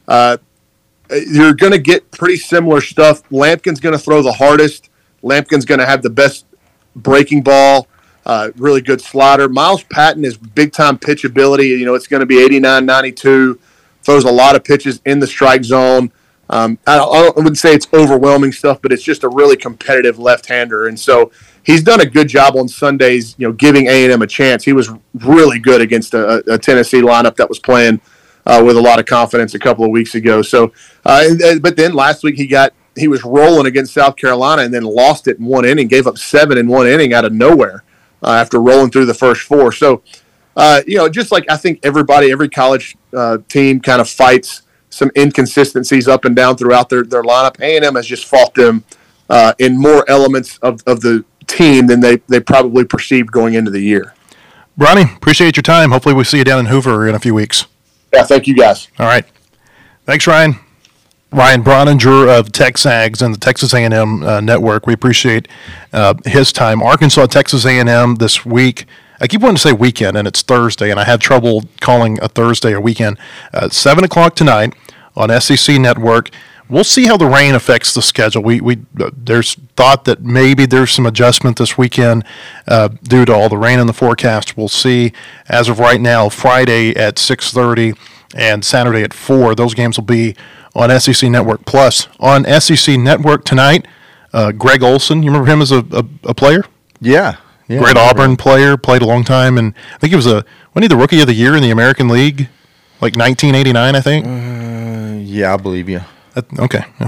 you're going to get pretty similar stuff. Lampkin's going to throw the hardest. Lampkin's going to have the best breaking ball. Really good slider. Miles Patton is big-time pitch ability. You know, it's going to be 89, 92. Throws a lot of pitches in the strike zone. I wouldn't say it's overwhelming stuff, but it's just a really competitive left-hander. And so he's done a good job on Sundays, you know, giving A&M a chance. He was really good against a Tennessee lineup that was playing with a lot of confidence a couple of weeks ago. So, but then last week he was rolling against South Carolina and then lost it in 1 inning, gave up 7 in 1 inning out of nowhere. After rolling through the first 4. So, you know, just like I think every college team kind of fights some inconsistencies up and down throughout their lineup. A&M has just fought them in more elements of the team than they probably perceived going into the year. Bronny, appreciate your time. Hopefully we see you down in Hoover in a few weeks. Yeah, thank you guys. All right. Thanks, Ryan. Ryan Brauninger of TexAgs and the Texas A&M Network. We appreciate his time. Arkansas, Texas A&M this week. I keep wanting to say weekend, and it's Thursday, and I had trouble calling a Thursday a weekend. 7 o'clock tonight on SEC Network. We'll see how the rain affects the schedule. There's thought that maybe there's some adjustment this weekend due to all the rain in the forecast. We'll see. As of right now, Friday at 6:30 and Saturday at 4. Those games will be on SEC Network. Plus, on SEC Network tonight, Greg Olson, you remember him as a player? Yeah. Great Auburn player, played a long time, and I think he was wasn't he the Rookie of the Year in the American League, like 1989, I think? Yeah, I believe you. Okay.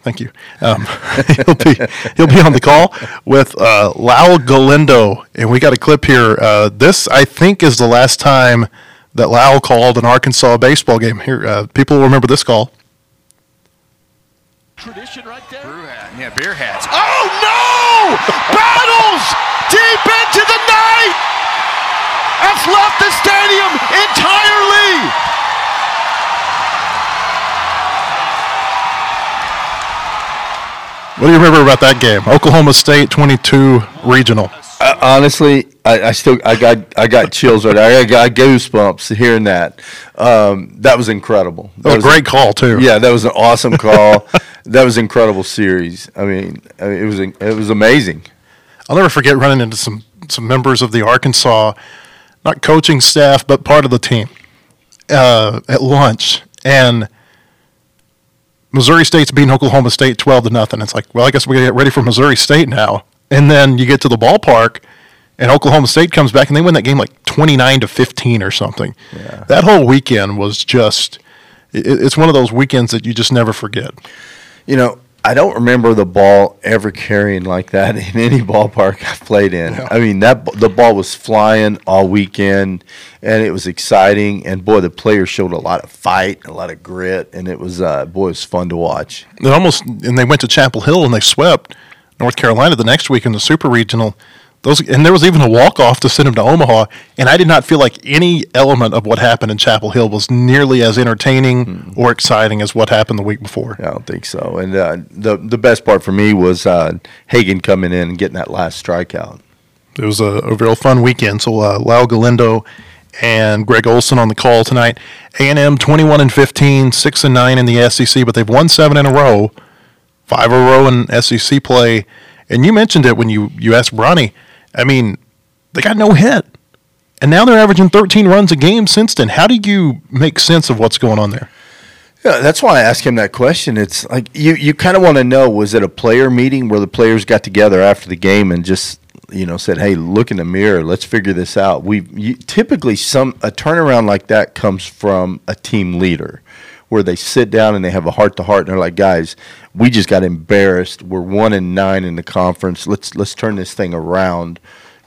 Thank you. He'll be on the call with Lau Galindo, and we got a clip here. This, I think, is the last time that Lau called an Arkansas baseball game. Here, people will remember this call. Tradition right there. Brew hat. Yeah, beer hats. Oh no! Battles deep into the night. Has left the stadium entirely. What do you remember about that game? Oklahoma State 22 regional. Honestly, I got chills right there. I got goosebumps hearing that. That was incredible. That was a great call too. Yeah, that was an awesome call. That was an incredible series. I mean, it was amazing. I'll never forget running into some members of the Arkansas, not coaching staff, but part of the team at lunch, and Missouri State's beating Oklahoma State 12-0. It's like, well, I guess we got to get ready for Missouri State now. And then you get to the ballpark, and Oklahoma State comes back, and they win that game like 29-15 or something. Yeah. That whole weekend was just it's one of those weekends that you just never forget. You know, I don't remember the ball ever carrying like that in any ballpark I've played in. Yeah. I mean, the ball was flying all weekend, and it was exciting. And, boy, the players showed a lot of fight, a lot of grit, and it was, it was fun to watch. And they went to Chapel Hill, and they swept North Carolina the next week in the Super Regional. And there was even a walk-off to send them to Omaha, and I did not feel like any element of what happened in Chapel Hill was nearly as entertaining or exciting as what happened the week before. I don't think so. And the best part for me was Hagan coming in and getting that last strikeout. It was a real fun weekend. So Lau Galindo and Greg Olson on the call tonight. A&M 21-15, 6-9 in the SEC, but they've won 7 in a row, 5 in a row in SEC play. And you mentioned it when you asked Bronny. I mean, they got no hit. And now they're averaging 13 runs a game since then. How do you make sense of what's going on there? Yeah, that's why I asked him that question. It's like you kind of want to know, was it a player meeting where the players got together after the game and just, said, hey, look in the mirror, let's figure this out. Typically a turnaround like that comes from a team leader where they sit down and they have a heart-to-heart and they're like, guys, we just got embarrassed. We're 1-9 in the conference. Let's turn this thing around,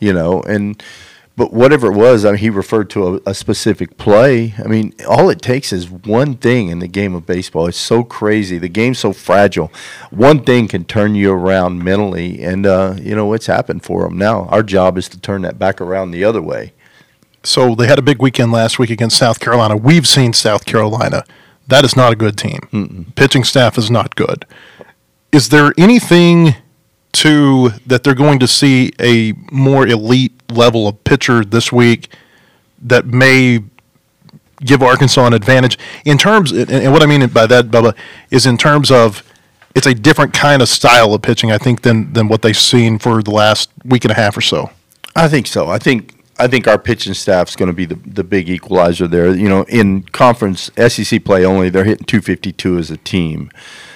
But whatever it was, I mean, he referred to a specific play. I mean, all it takes is one thing in the game of baseball. It's so crazy. The game's so fragile. One thing can turn you around mentally, and it's happened for them. Now our job is to turn that back around the other way. So they had a big weekend last week against South Carolina. We've seen South Carolina. That is not a good team. Mm-mm. Pitching staff is not good. Is there anything that they're going to see a more elite level of pitcher this week that may give Arkansas an advantage in terms, and what I mean by that, Bubba, is in terms of it's a different kind of style of pitching, I think, than what they've seen for the last week and a half or so. I think so. I think our pitching staff is going to be the big equalizer there. In conference SEC play only, they're hitting 252 as a team.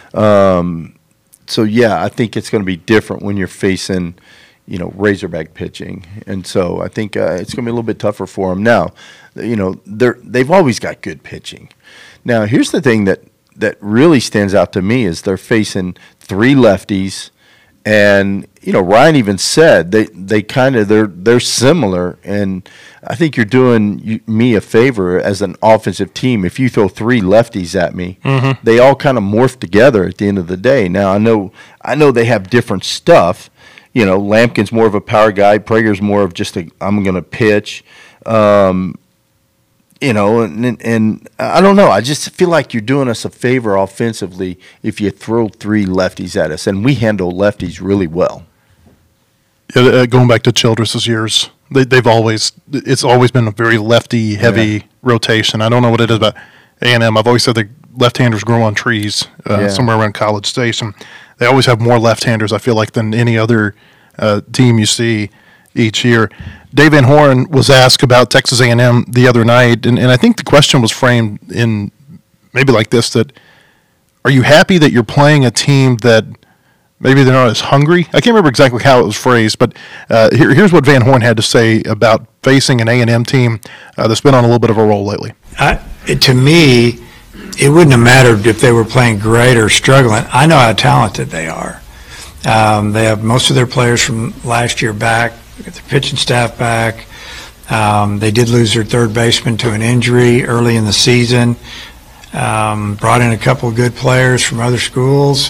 So, yeah, I think it's going to be different when you're facing, Razorback pitching. And so I think it's going to be a little bit tougher for them. Now, they've always got good pitching. Now, here's the thing that really stands out to me is they're facing 3 lefties. And Ryan even said they're similar, and I think you're doing me a favor as an offensive team if you throw 3 lefties at me. Mm-hmm. They all kind of morph together at the end of the day. Now I know they have different stuff. Lampkin's more of a power guy. Prager's more of just I'm going to pitch. And I don't know. I just feel like you're doing us a favor offensively if you throw 3 lefties at us, and we handle lefties really well. Yeah, going back to Childress's years, it's always been a very lefty-heavy rotation. I don't know what it is about A&M. I've always said the left-handers grow on trees somewhere around College Station. They always have more left-handers, I feel like, than any other team you see each year. Dave Van Horn was asked about Texas A&M the other night, and I think the question was framed in maybe like this, that are you happy that you're playing a team that maybe they're not as hungry? I can't remember exactly how it was phrased, but here's what Van Horn had to say about facing an A&M team that's been on a little bit of a roll lately. To me, it wouldn't have mattered if they were playing great or struggling. I know how talented they are. They have most of their players from last year back. They got their pitching staff back. They did lose their third baseman to an injury early in the season. Brought in a couple of good players from other schools.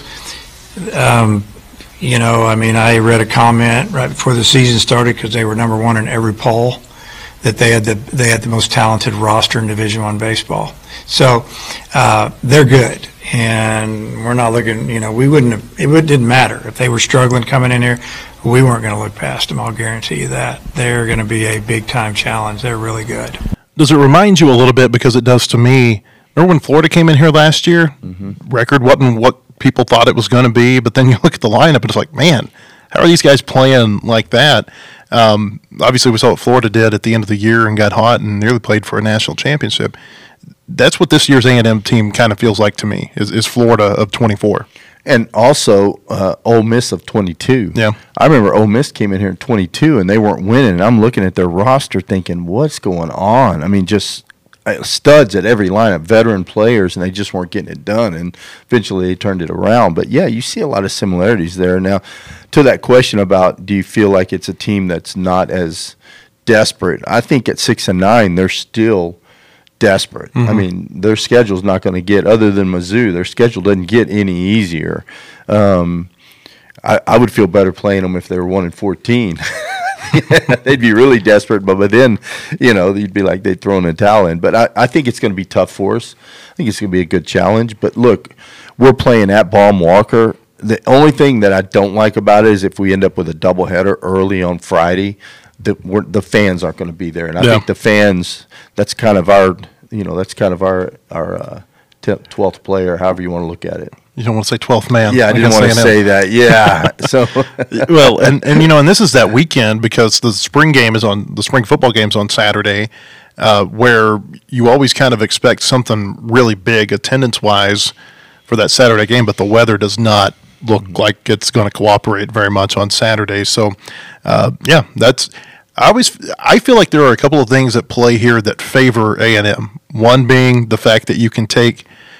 I read a comment right before the season started because they were number one in every poll that they had the most talented roster in Division I baseball. So they're good, and we're not looking. It didn't matter if they were struggling coming in here. We weren't going to look past them. I'll guarantee you that. They're going to be a big time challenge. They're really good. Does it remind you a little bit, because it does to me? Remember when Florida came in here last year? Mm-hmm. Record wasn't what people thought it was going to be, but then you look at the lineup and it's like, man, how are these guys playing like that? Obviously, we saw what Florida did at the end of the year and got hot and nearly played for a national championship. That's what this year's A&M team kind of feels like to me, is Florida of 24. And also Ole Miss of 22. Yeah. I remember Ole Miss came in here in 22 and they weren't winning. And I'm looking at their roster thinking, what's going on? I mean, just studs at every lineup, veteran players, and they just weren't getting it done. And eventually they turned it around. But, yeah, you see a lot of similarities there. Now, to that question about do you feel like it's a team that's not as desperate, I think at 6-9 they're still desperate. Mm-hmm. I mean, their schedule's not going to get, other than Mizzou, their schedule doesn't get any easier. I would feel better playing them if they were 1-14. They'd be really desperate, but then, you'd be like they'd throw in a towel in. But I think it's going to be tough for us. I think it's going to be a good challenge. But look, we're playing at Baum Walker. The only thing that I don't like about it is if we end up with a doubleheader early on Friday, the fans aren't going to be there. And I think the fans, that's kind of our 12th player, however you want to look at it. You don't want to say 12th man. Yeah, I didn't want to say that. Yeah. So well, and this is that weekend, because the spring football game's on Saturday, where you always kind of expect something really big attendance-wise for that Saturday game, but the weather does not look like it's going to cooperate very much on Saturday. So, I feel like there are a couple of things at play here that favor A&M. One being the fact that you can take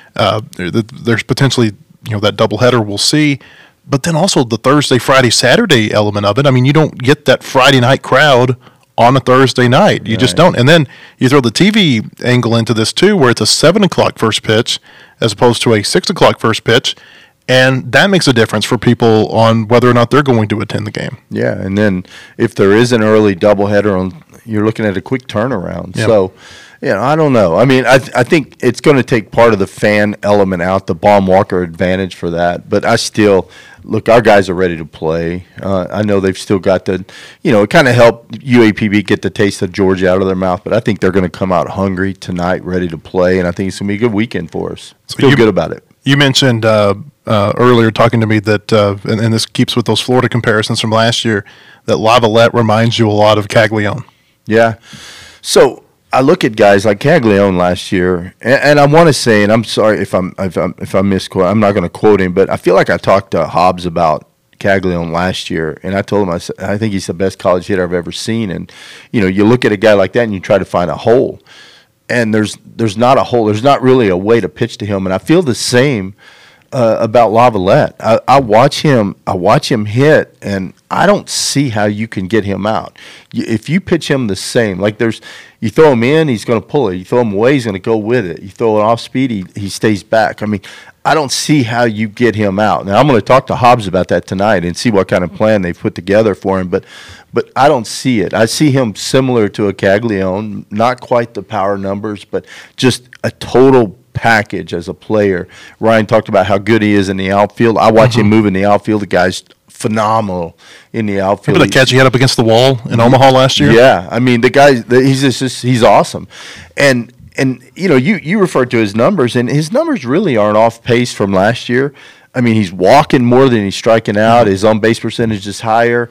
there's potentially that doubleheader we'll see, but then also the Thursday, Friday, Saturday element of it. I mean, you don't get that Friday night crowd on a Thursday night. You just don't. And then you throw the TV angle into this too, where it's a 7 o'clock first pitch as opposed to a 6 o'clock first pitch. And that makes a difference for people on whether or not they're going to attend the game. Yeah, and then if there is an early doubleheader, you're looking at a quick turnaround. Yep. So, I don't know. I mean, I think it's going to take part of the fan element out, the Baum Walker advantage for that. But I still look, our guys are ready to play. I know they've still got the, it kind of helped UAPB get the taste of Georgia out of their mouth. But I think they're going to come out hungry tonight, ready to play, and I think it's going to be a good weekend for us. Feel good about it. You mentioned earlier talking to me that, and this keeps with those Florida comparisons from last year, that Lavalette reminds you a lot of Caglione. Yeah. So I look at guys like Caglione last year, and I want to say, and I'm sorry if I misquote, I'm not going to quote him, but I feel like I talked to Hobbs about Caglione last year, and I told him I think he's the best college hitter I've ever seen. And you look at a guy like that and you try to find a hole, and there's not a hole. There's not really a way to pitch to him, and I feel the same about Lavalette. I watch him hit, and I don't see how you can get him out. If you pitch him the same, like you throw him in, he's going to pull it. You throw him away, he's going to go with it. You throw it off speed, he stays back. I mean, I don't see how you get him out. Now, I'm going to talk to Hobbs about that tonight and see what kind of plan they've put together for him, but I don't see it. I see him similar to a Caglione, not quite the power numbers, but just a total package as a player. Ryan talked about how good he is in the outfield. I watch him move in the outfield. The guy's phenomenal in the outfield. Remember the catch he had up against the wall in Omaha last year? Yeah, I mean the guy. He's awesome, and you referred to his numbers, and his numbers really aren't off pace from last year. I mean, he's walking more than he's striking out. His on base percentage is higher.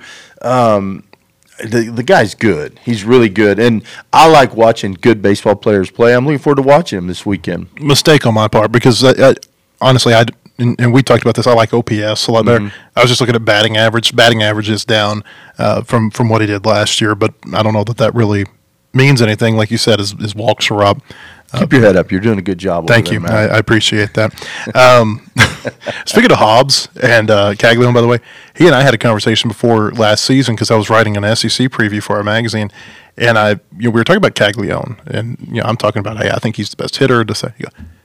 The guy's good. He's really good. And I like watching good baseball players play. I'm looking forward to watching him this weekend. Mistake on my part, because honestly, and we talked about this, I like OPS a lot better. I was just looking at batting average. Batting average is down from what he did last year, but I don't know that really means anything. Like you said, his walks are up. Keep your head up. You're doing a good job. Thank you. I appreciate that. Speaking of Hobbs and Caglione, by the way, he and I had a conversation before last season because I was writing an SEC preview for our magazine, and we were talking about Caglione, and I'm talking about, hey, I think he's the best hitter. To say,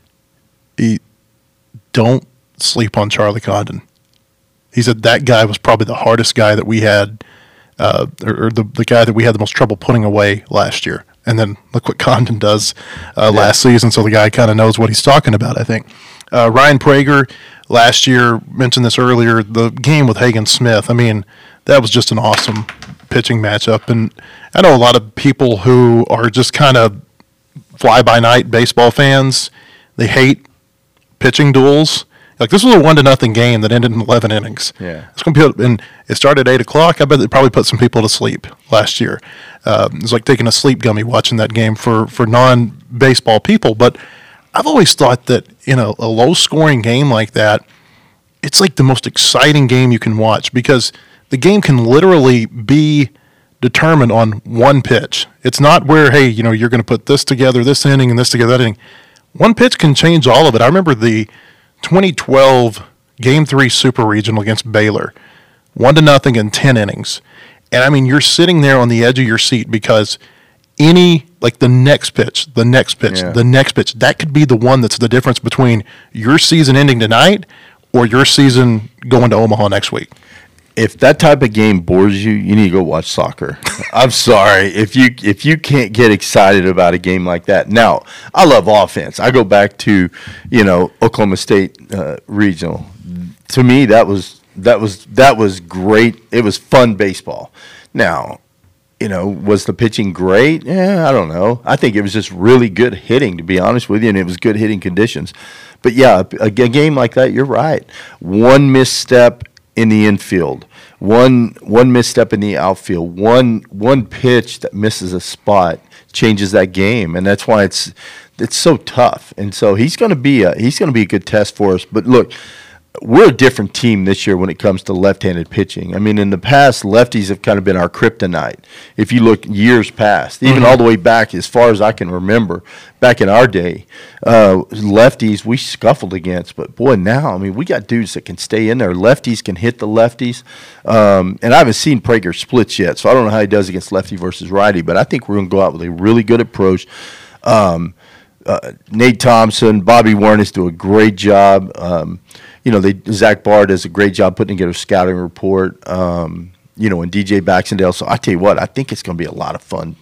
don't sleep on Charlie Condon. He said that guy was probably the hardest guy that we had, or the guy that we had the most trouble putting away last year. And then look what Condon does last season. So the guy kind of knows what he's talking about, I think. Ryan Prager last year, mentioned this earlier, the game with Hagen Smith. I mean, that was just an awesome pitching matchup. And I know a lot of people who are just kind of fly-by-night baseball fans. They hate pitching duels. Like, this was a 1-0 game that ended in 11 innings. Yeah. It's going to be, and it started at 8 o'clock. I bet it probably put some people to sleep last year. It was like taking a sleep gummy watching that game for non-baseball people. But I've always thought that in a low-scoring game like that, it's like the most exciting game you can watch because the game can literally be determined on one pitch. It's not where, hey, you're going to put this together, this inning, and this together, that inning. One pitch can change all of it. I remember the 2012 Game 3 Super Regional against Baylor, 1-0 in 10 innings. And, I mean, you're sitting there on the edge of your seat because the next pitch, that could be the one that's the difference between your season ending tonight or your season going to Omaha next week. If that type of game bores you, you need to go watch soccer. I'm sorry. If you can't get excited about a game like that. Now, I love offense. I go back to, Oklahoma State regional. To me, that was great. It was fun baseball. Now, was the pitching great? Yeah, I don't know. I think it was just really good hitting, to be honest with you, and it was good hitting conditions. But yeah, a game like that, you're right. One misstep in the infield, one misstep in the outfield, one pitch that misses a spot changes that game, and that's why it's so tough. And so he's going to be a good test for us. But look, we're a different team this year when it comes to left-handed pitching. I mean, in the past, lefties have kind of been our kryptonite. If you look years past, even all the way back as far as I can remember, back in our day, lefties we scuffled against. But, boy, now, I mean, we got dudes that can stay in there. Lefties can hit the lefties. And I haven't seen Prager splits yet, so I don't know how he does against lefty versus righty. But I think we're going to go out with a really good approach. Nate Thompson, Bobby Warnes do a great job. Zach Barr does a great job putting together a scouting report, and DJ Baxendale. So I tell you what, I think it's going to be a lot of fun.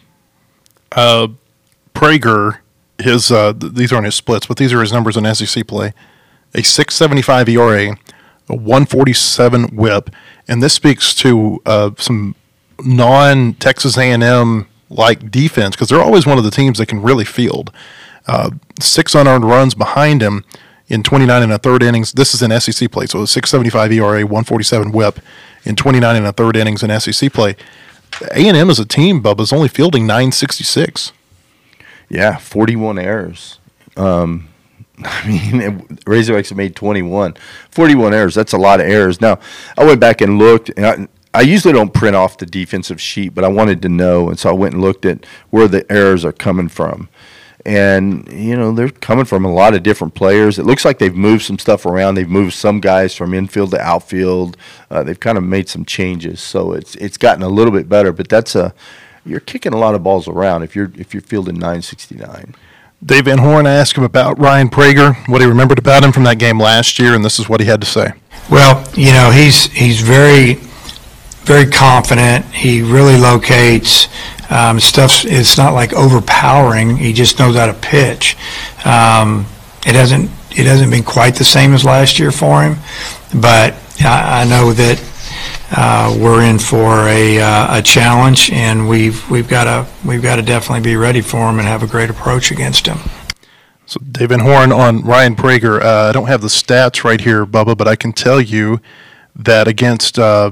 Prager, these aren't his splits, but these are his numbers in SEC play. A 6.75 ERA, a 1.47 WHIP, and this speaks to some non-Texas A&M-like defense because they're always one of the teams that can really field. 6 unearned runs behind him in 29 and a third innings. This is in SEC play, so a 6.75 ERA, 1.47 WHIP in 29 and a third innings in SEC play. A&M as a team, Bubba, is only fielding 966. Yeah, 41 errors. Razorbacks have made 21. 41 errors, that's a lot of errors. Now, I went back and looked, and I usually don't print off the defensive sheet, but I wanted to know, and so I went and looked at where the errors are coming from. And, they're coming from a lot of different players. It looks like they've moved some stuff around. They've moved some guys from infield to outfield. They've kind of made some changes. So it's gotten a little bit better. But you're kicking a lot of balls around if you're fielding 969. Dave Van Horn asked him about Ryan Prager, what he remembered about him from that game last year, and this is what he had to say. Well, he's very, very confident. He really locates. It's not like overpowering. He just knows how to pitch. It hasn't been quite the same as last year for him, but I know that we're in for a challenge, and we've got to definitely be ready for him and have a great approach against him. So Dave Van Horn on Ryan Prager. I don't have the stats right here, Bubba, but I can tell you that against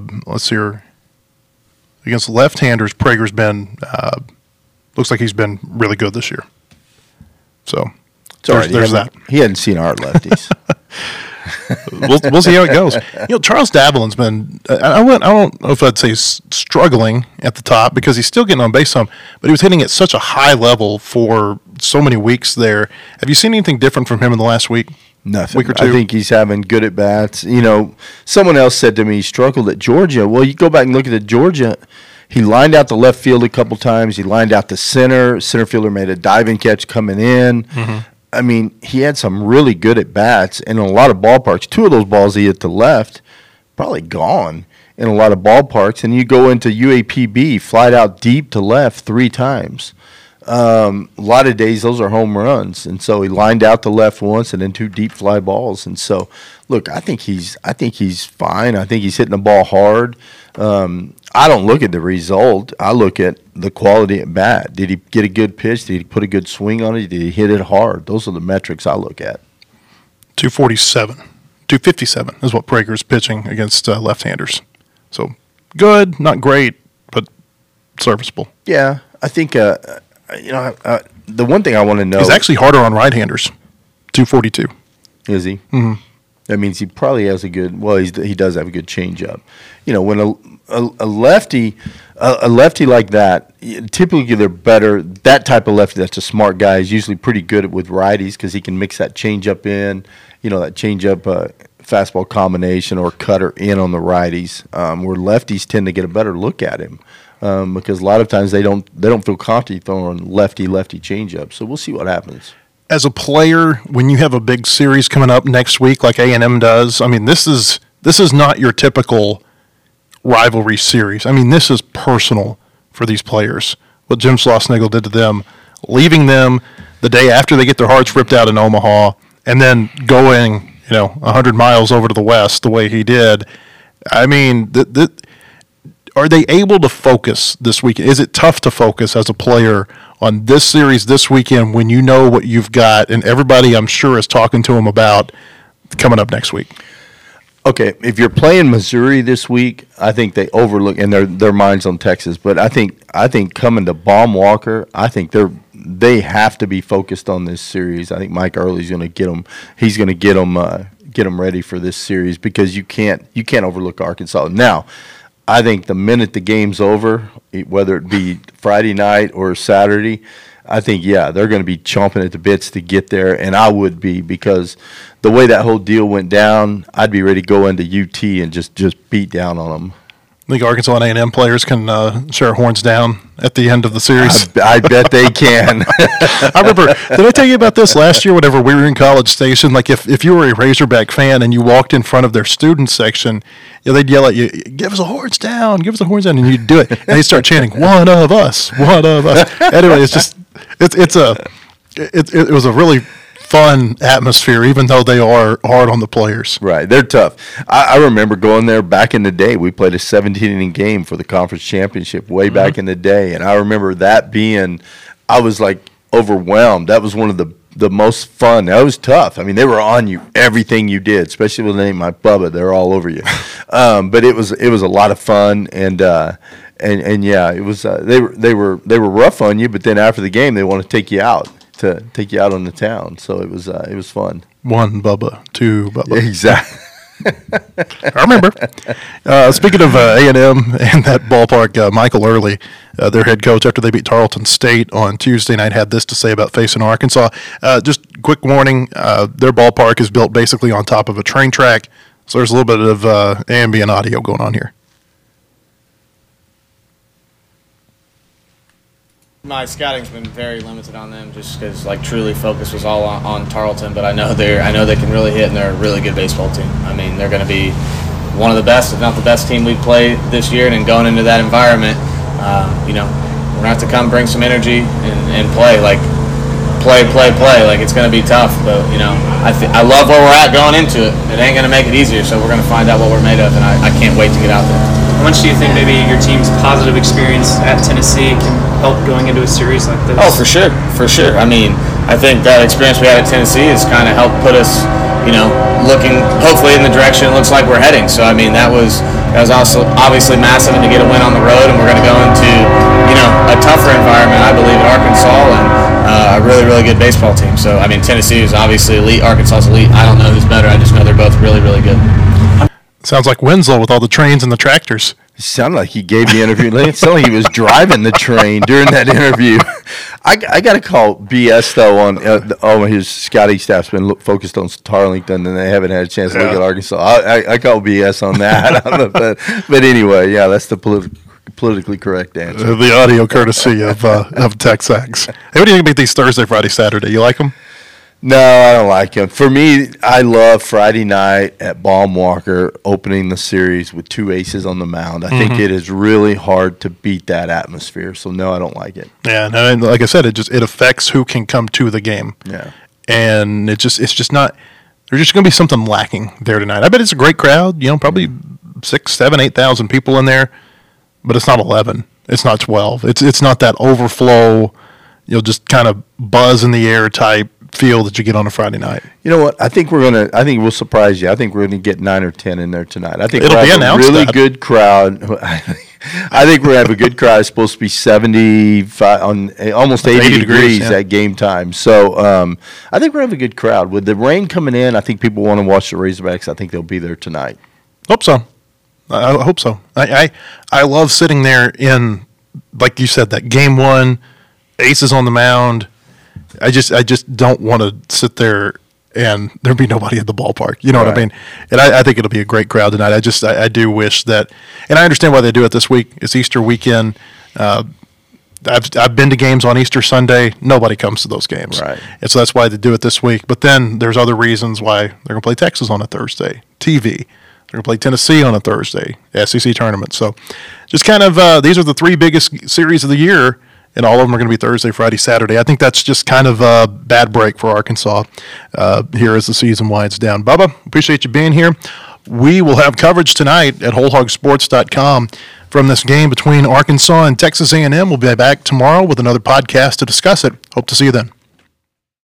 against left-handers, Prager's been looks like he's been really good this year. So there's that. He hadn't seen our lefties. We'll see how it goes. Charles Davelin's been I don't know if I'd say struggling at the top because he's still getting on base some, but he was hitting at such a high level for so many weeks there. Have you seen anything different from him in the last week? Nothing. Week or two? I think he's having good at bats. You know, someone else said to me he struggled at Georgia. Well, you go back and look at the Georgia. He lined out the left field a couple times. He lined out the center. Center fielder made a diving catch coming in. Mm-hmm. I mean, he had some really good at bats, and in a lot of ballparks. 2 of those balls he hit to left, probably gone in a lot of ballparks. And you go into UAPB, flied out deep to left 3 times. A lot of days those are home runs, and so he lined out the left once, and then 2 deep fly balls. And so, look, I think he's fine. I think he's hitting the ball hard. I don't look at the result. I look at the quality at bat. Did he get a good pitch? Did he put a good swing on it? Did he hit it hard? Those are the metrics I look at. 257 is what Prager's pitching against left-handers. So good, not great, but serviceable. Yeah, I think the one thing I want to know. He's actually harder on right-handers. 242. Is he? Mm-hmm. That means he probably has a good. Well, he does have a good changeup. You know, when a lefty like that, typically they're better. That type of lefty, that's a smart guy, is usually pretty good with righties because he can mix that changeup in. You know, that changeup fastball combination or cutter in on the righties. Where lefties tend to get a better look at him because a lot of times they don't feel confident throwing lefty changeup. So we'll see what happens. As a player, when you have a big series coming up next week like A&M does, I mean, this is not your typical rivalry series. I mean, this is personal for these players. What Jim Schlossnagle did to them, leaving them the day after they get their hearts ripped out in Omaha, and then going, 100 miles over to the west the way he did. I mean, are they able to focus this weekend? Is it tough to focus as a player on this series this weekend when you know what you've got and everybody, I'm sure, is talking to them about coming up next week? Okay, if you're playing Missouri this week, I think they overlook and their minds on Texas. But I think coming to Baum Walker, I think they have to be focused on this series. I think Mike Early's going to get them. He's going to get them ready for this series because you can't overlook Arkansas now. I think the minute the game's over, whether it be Friday night or Saturday, I think, they're going to be chomping at the bits to get there, and I would be because the way that whole deal went down, I'd be ready to go into UT and just beat down on them. I think Arkansas and A&M players can share horns down at the end of the series. I bet they can. I remember, did I tell you about this last year whenever we were in College Station? Like if you were a Razorback fan and you walked in front of their student section, they'd yell at you, give us a horns down, and you'd do it. And they'd start chanting, one of us. Anyway, it was a really fun atmosphere, even though they are hard on the players. Right, they're tough. I remember going there back in the day. We played a 17-inning game for the conference championship way back in the day, and I remember that being, I was like overwhelmed. That was one of the most fun. That was tough. I mean, they were on you everything you did, especially with the name like Bubba. They're all over you. But it was a lot of fun, and it was they were rough on you, but then after the game they want to take you out on the town. So it was fun. 1 Bubba, 2 Bubba. Exactly. I remember. Speaking of A&M and that ballpark, Michael Early, their head coach, after they beat Tarleton State on Tuesday night, had this to say about facing Arkansas. Just quick warning, their ballpark is built basically on top of a train track, so there's a little bit of ambient audio going on here. My scouting's been very limited on them, just because truly focus was all on Tarleton. But I know they can really hit, and they're a really good baseball team. I mean, they're going to be one of the best, if not the best team we've played this year. And going into that environment, we're going to have to come bring some energy and play play. It's going to be tough, but I love where we're at going into it. It ain't going to make it easier, so we're going to find out what we're made of, and I can't wait to get out there. How much do you think maybe your team's positive experience at Tennessee can help going into a series like this? Oh, for sure. I mean, I think that experience we had at Tennessee has kind of helped put us, looking hopefully in the direction it looks like we're heading. So, I mean, that was also obviously massive, and to get a win on the road, and we're going to go into, a tougher environment, I believe, at Arkansas, and a really, really good baseball team. So, I mean, Tennessee is obviously elite. Arkansas is elite. I don't know who's better. I just know they're both really, really good. Sounds like Winslow with all the trains and the tractors. It sounded like he gave the interview. It sounded like he was driving the train during that interview. I got to call BS though on his scouting staff's been focused on Tarleton, and they haven't had a chance to look at Arkansas. I call BS on that. but anyway, yeah, that's the politically correct answer. The audio courtesy of Texags. Hey, what do you think about these Thursday, Friday, Saturday? You like them? No, I don't like him. For me, I love Friday night at Baum-Walker opening the series with 2 aces on the mound. I think it is really hard to beat that atmosphere. So no, I don't like it. Yeah, and like I said, it affects who can come to the game. Yeah, and it's just not. There's just going to be something lacking there tonight. I bet it's a great crowd. Probably 6, 7, 8,000 people in there, but it's not 11. It's not 12. It's not that overflow. Just kind of buzz in the air type feel that you get on a Friday night. You know what? I think we'll surprise you. I think we're gonna get 9 or 10 in there tonight. I think it'll be announced. Really good crowd. I think we're gonna have a good crowd. It's supposed to be 75 on almost 80 degrees at game time. So I think we're gonna have a good crowd. With the rain coming in, I think people want to watch the Razorbacks. I think they'll be there tonight. Hope so. I hope so. I love sitting there in, like you said, that game one, aces on the mound. I just don't want to sit there and there be nobody at the ballpark. You know what I mean? And I think it'll be a great crowd tonight. I do wish that, and I understand why they do it this week. It's Easter weekend. I've been to games on Easter Sunday. Nobody comes to those games. Right. And so that's why they do it this week. But then there's other reasons why they're going to play Texas on a Thursday. TV. They're going to play Tennessee on a Thursday. SEC tournament. So just kind of these are the 3 biggest series of the year. And all of them are going to be Thursday, Friday, Saturday. I think that's just kind of a bad break for Arkansas here as the season winds down. Bubba, appreciate you being here. We will have coverage tonight at WholeHogSports.com from this game between Arkansas and Texas A&M. We'll be back tomorrow with another podcast to discuss it. Hope to see you then.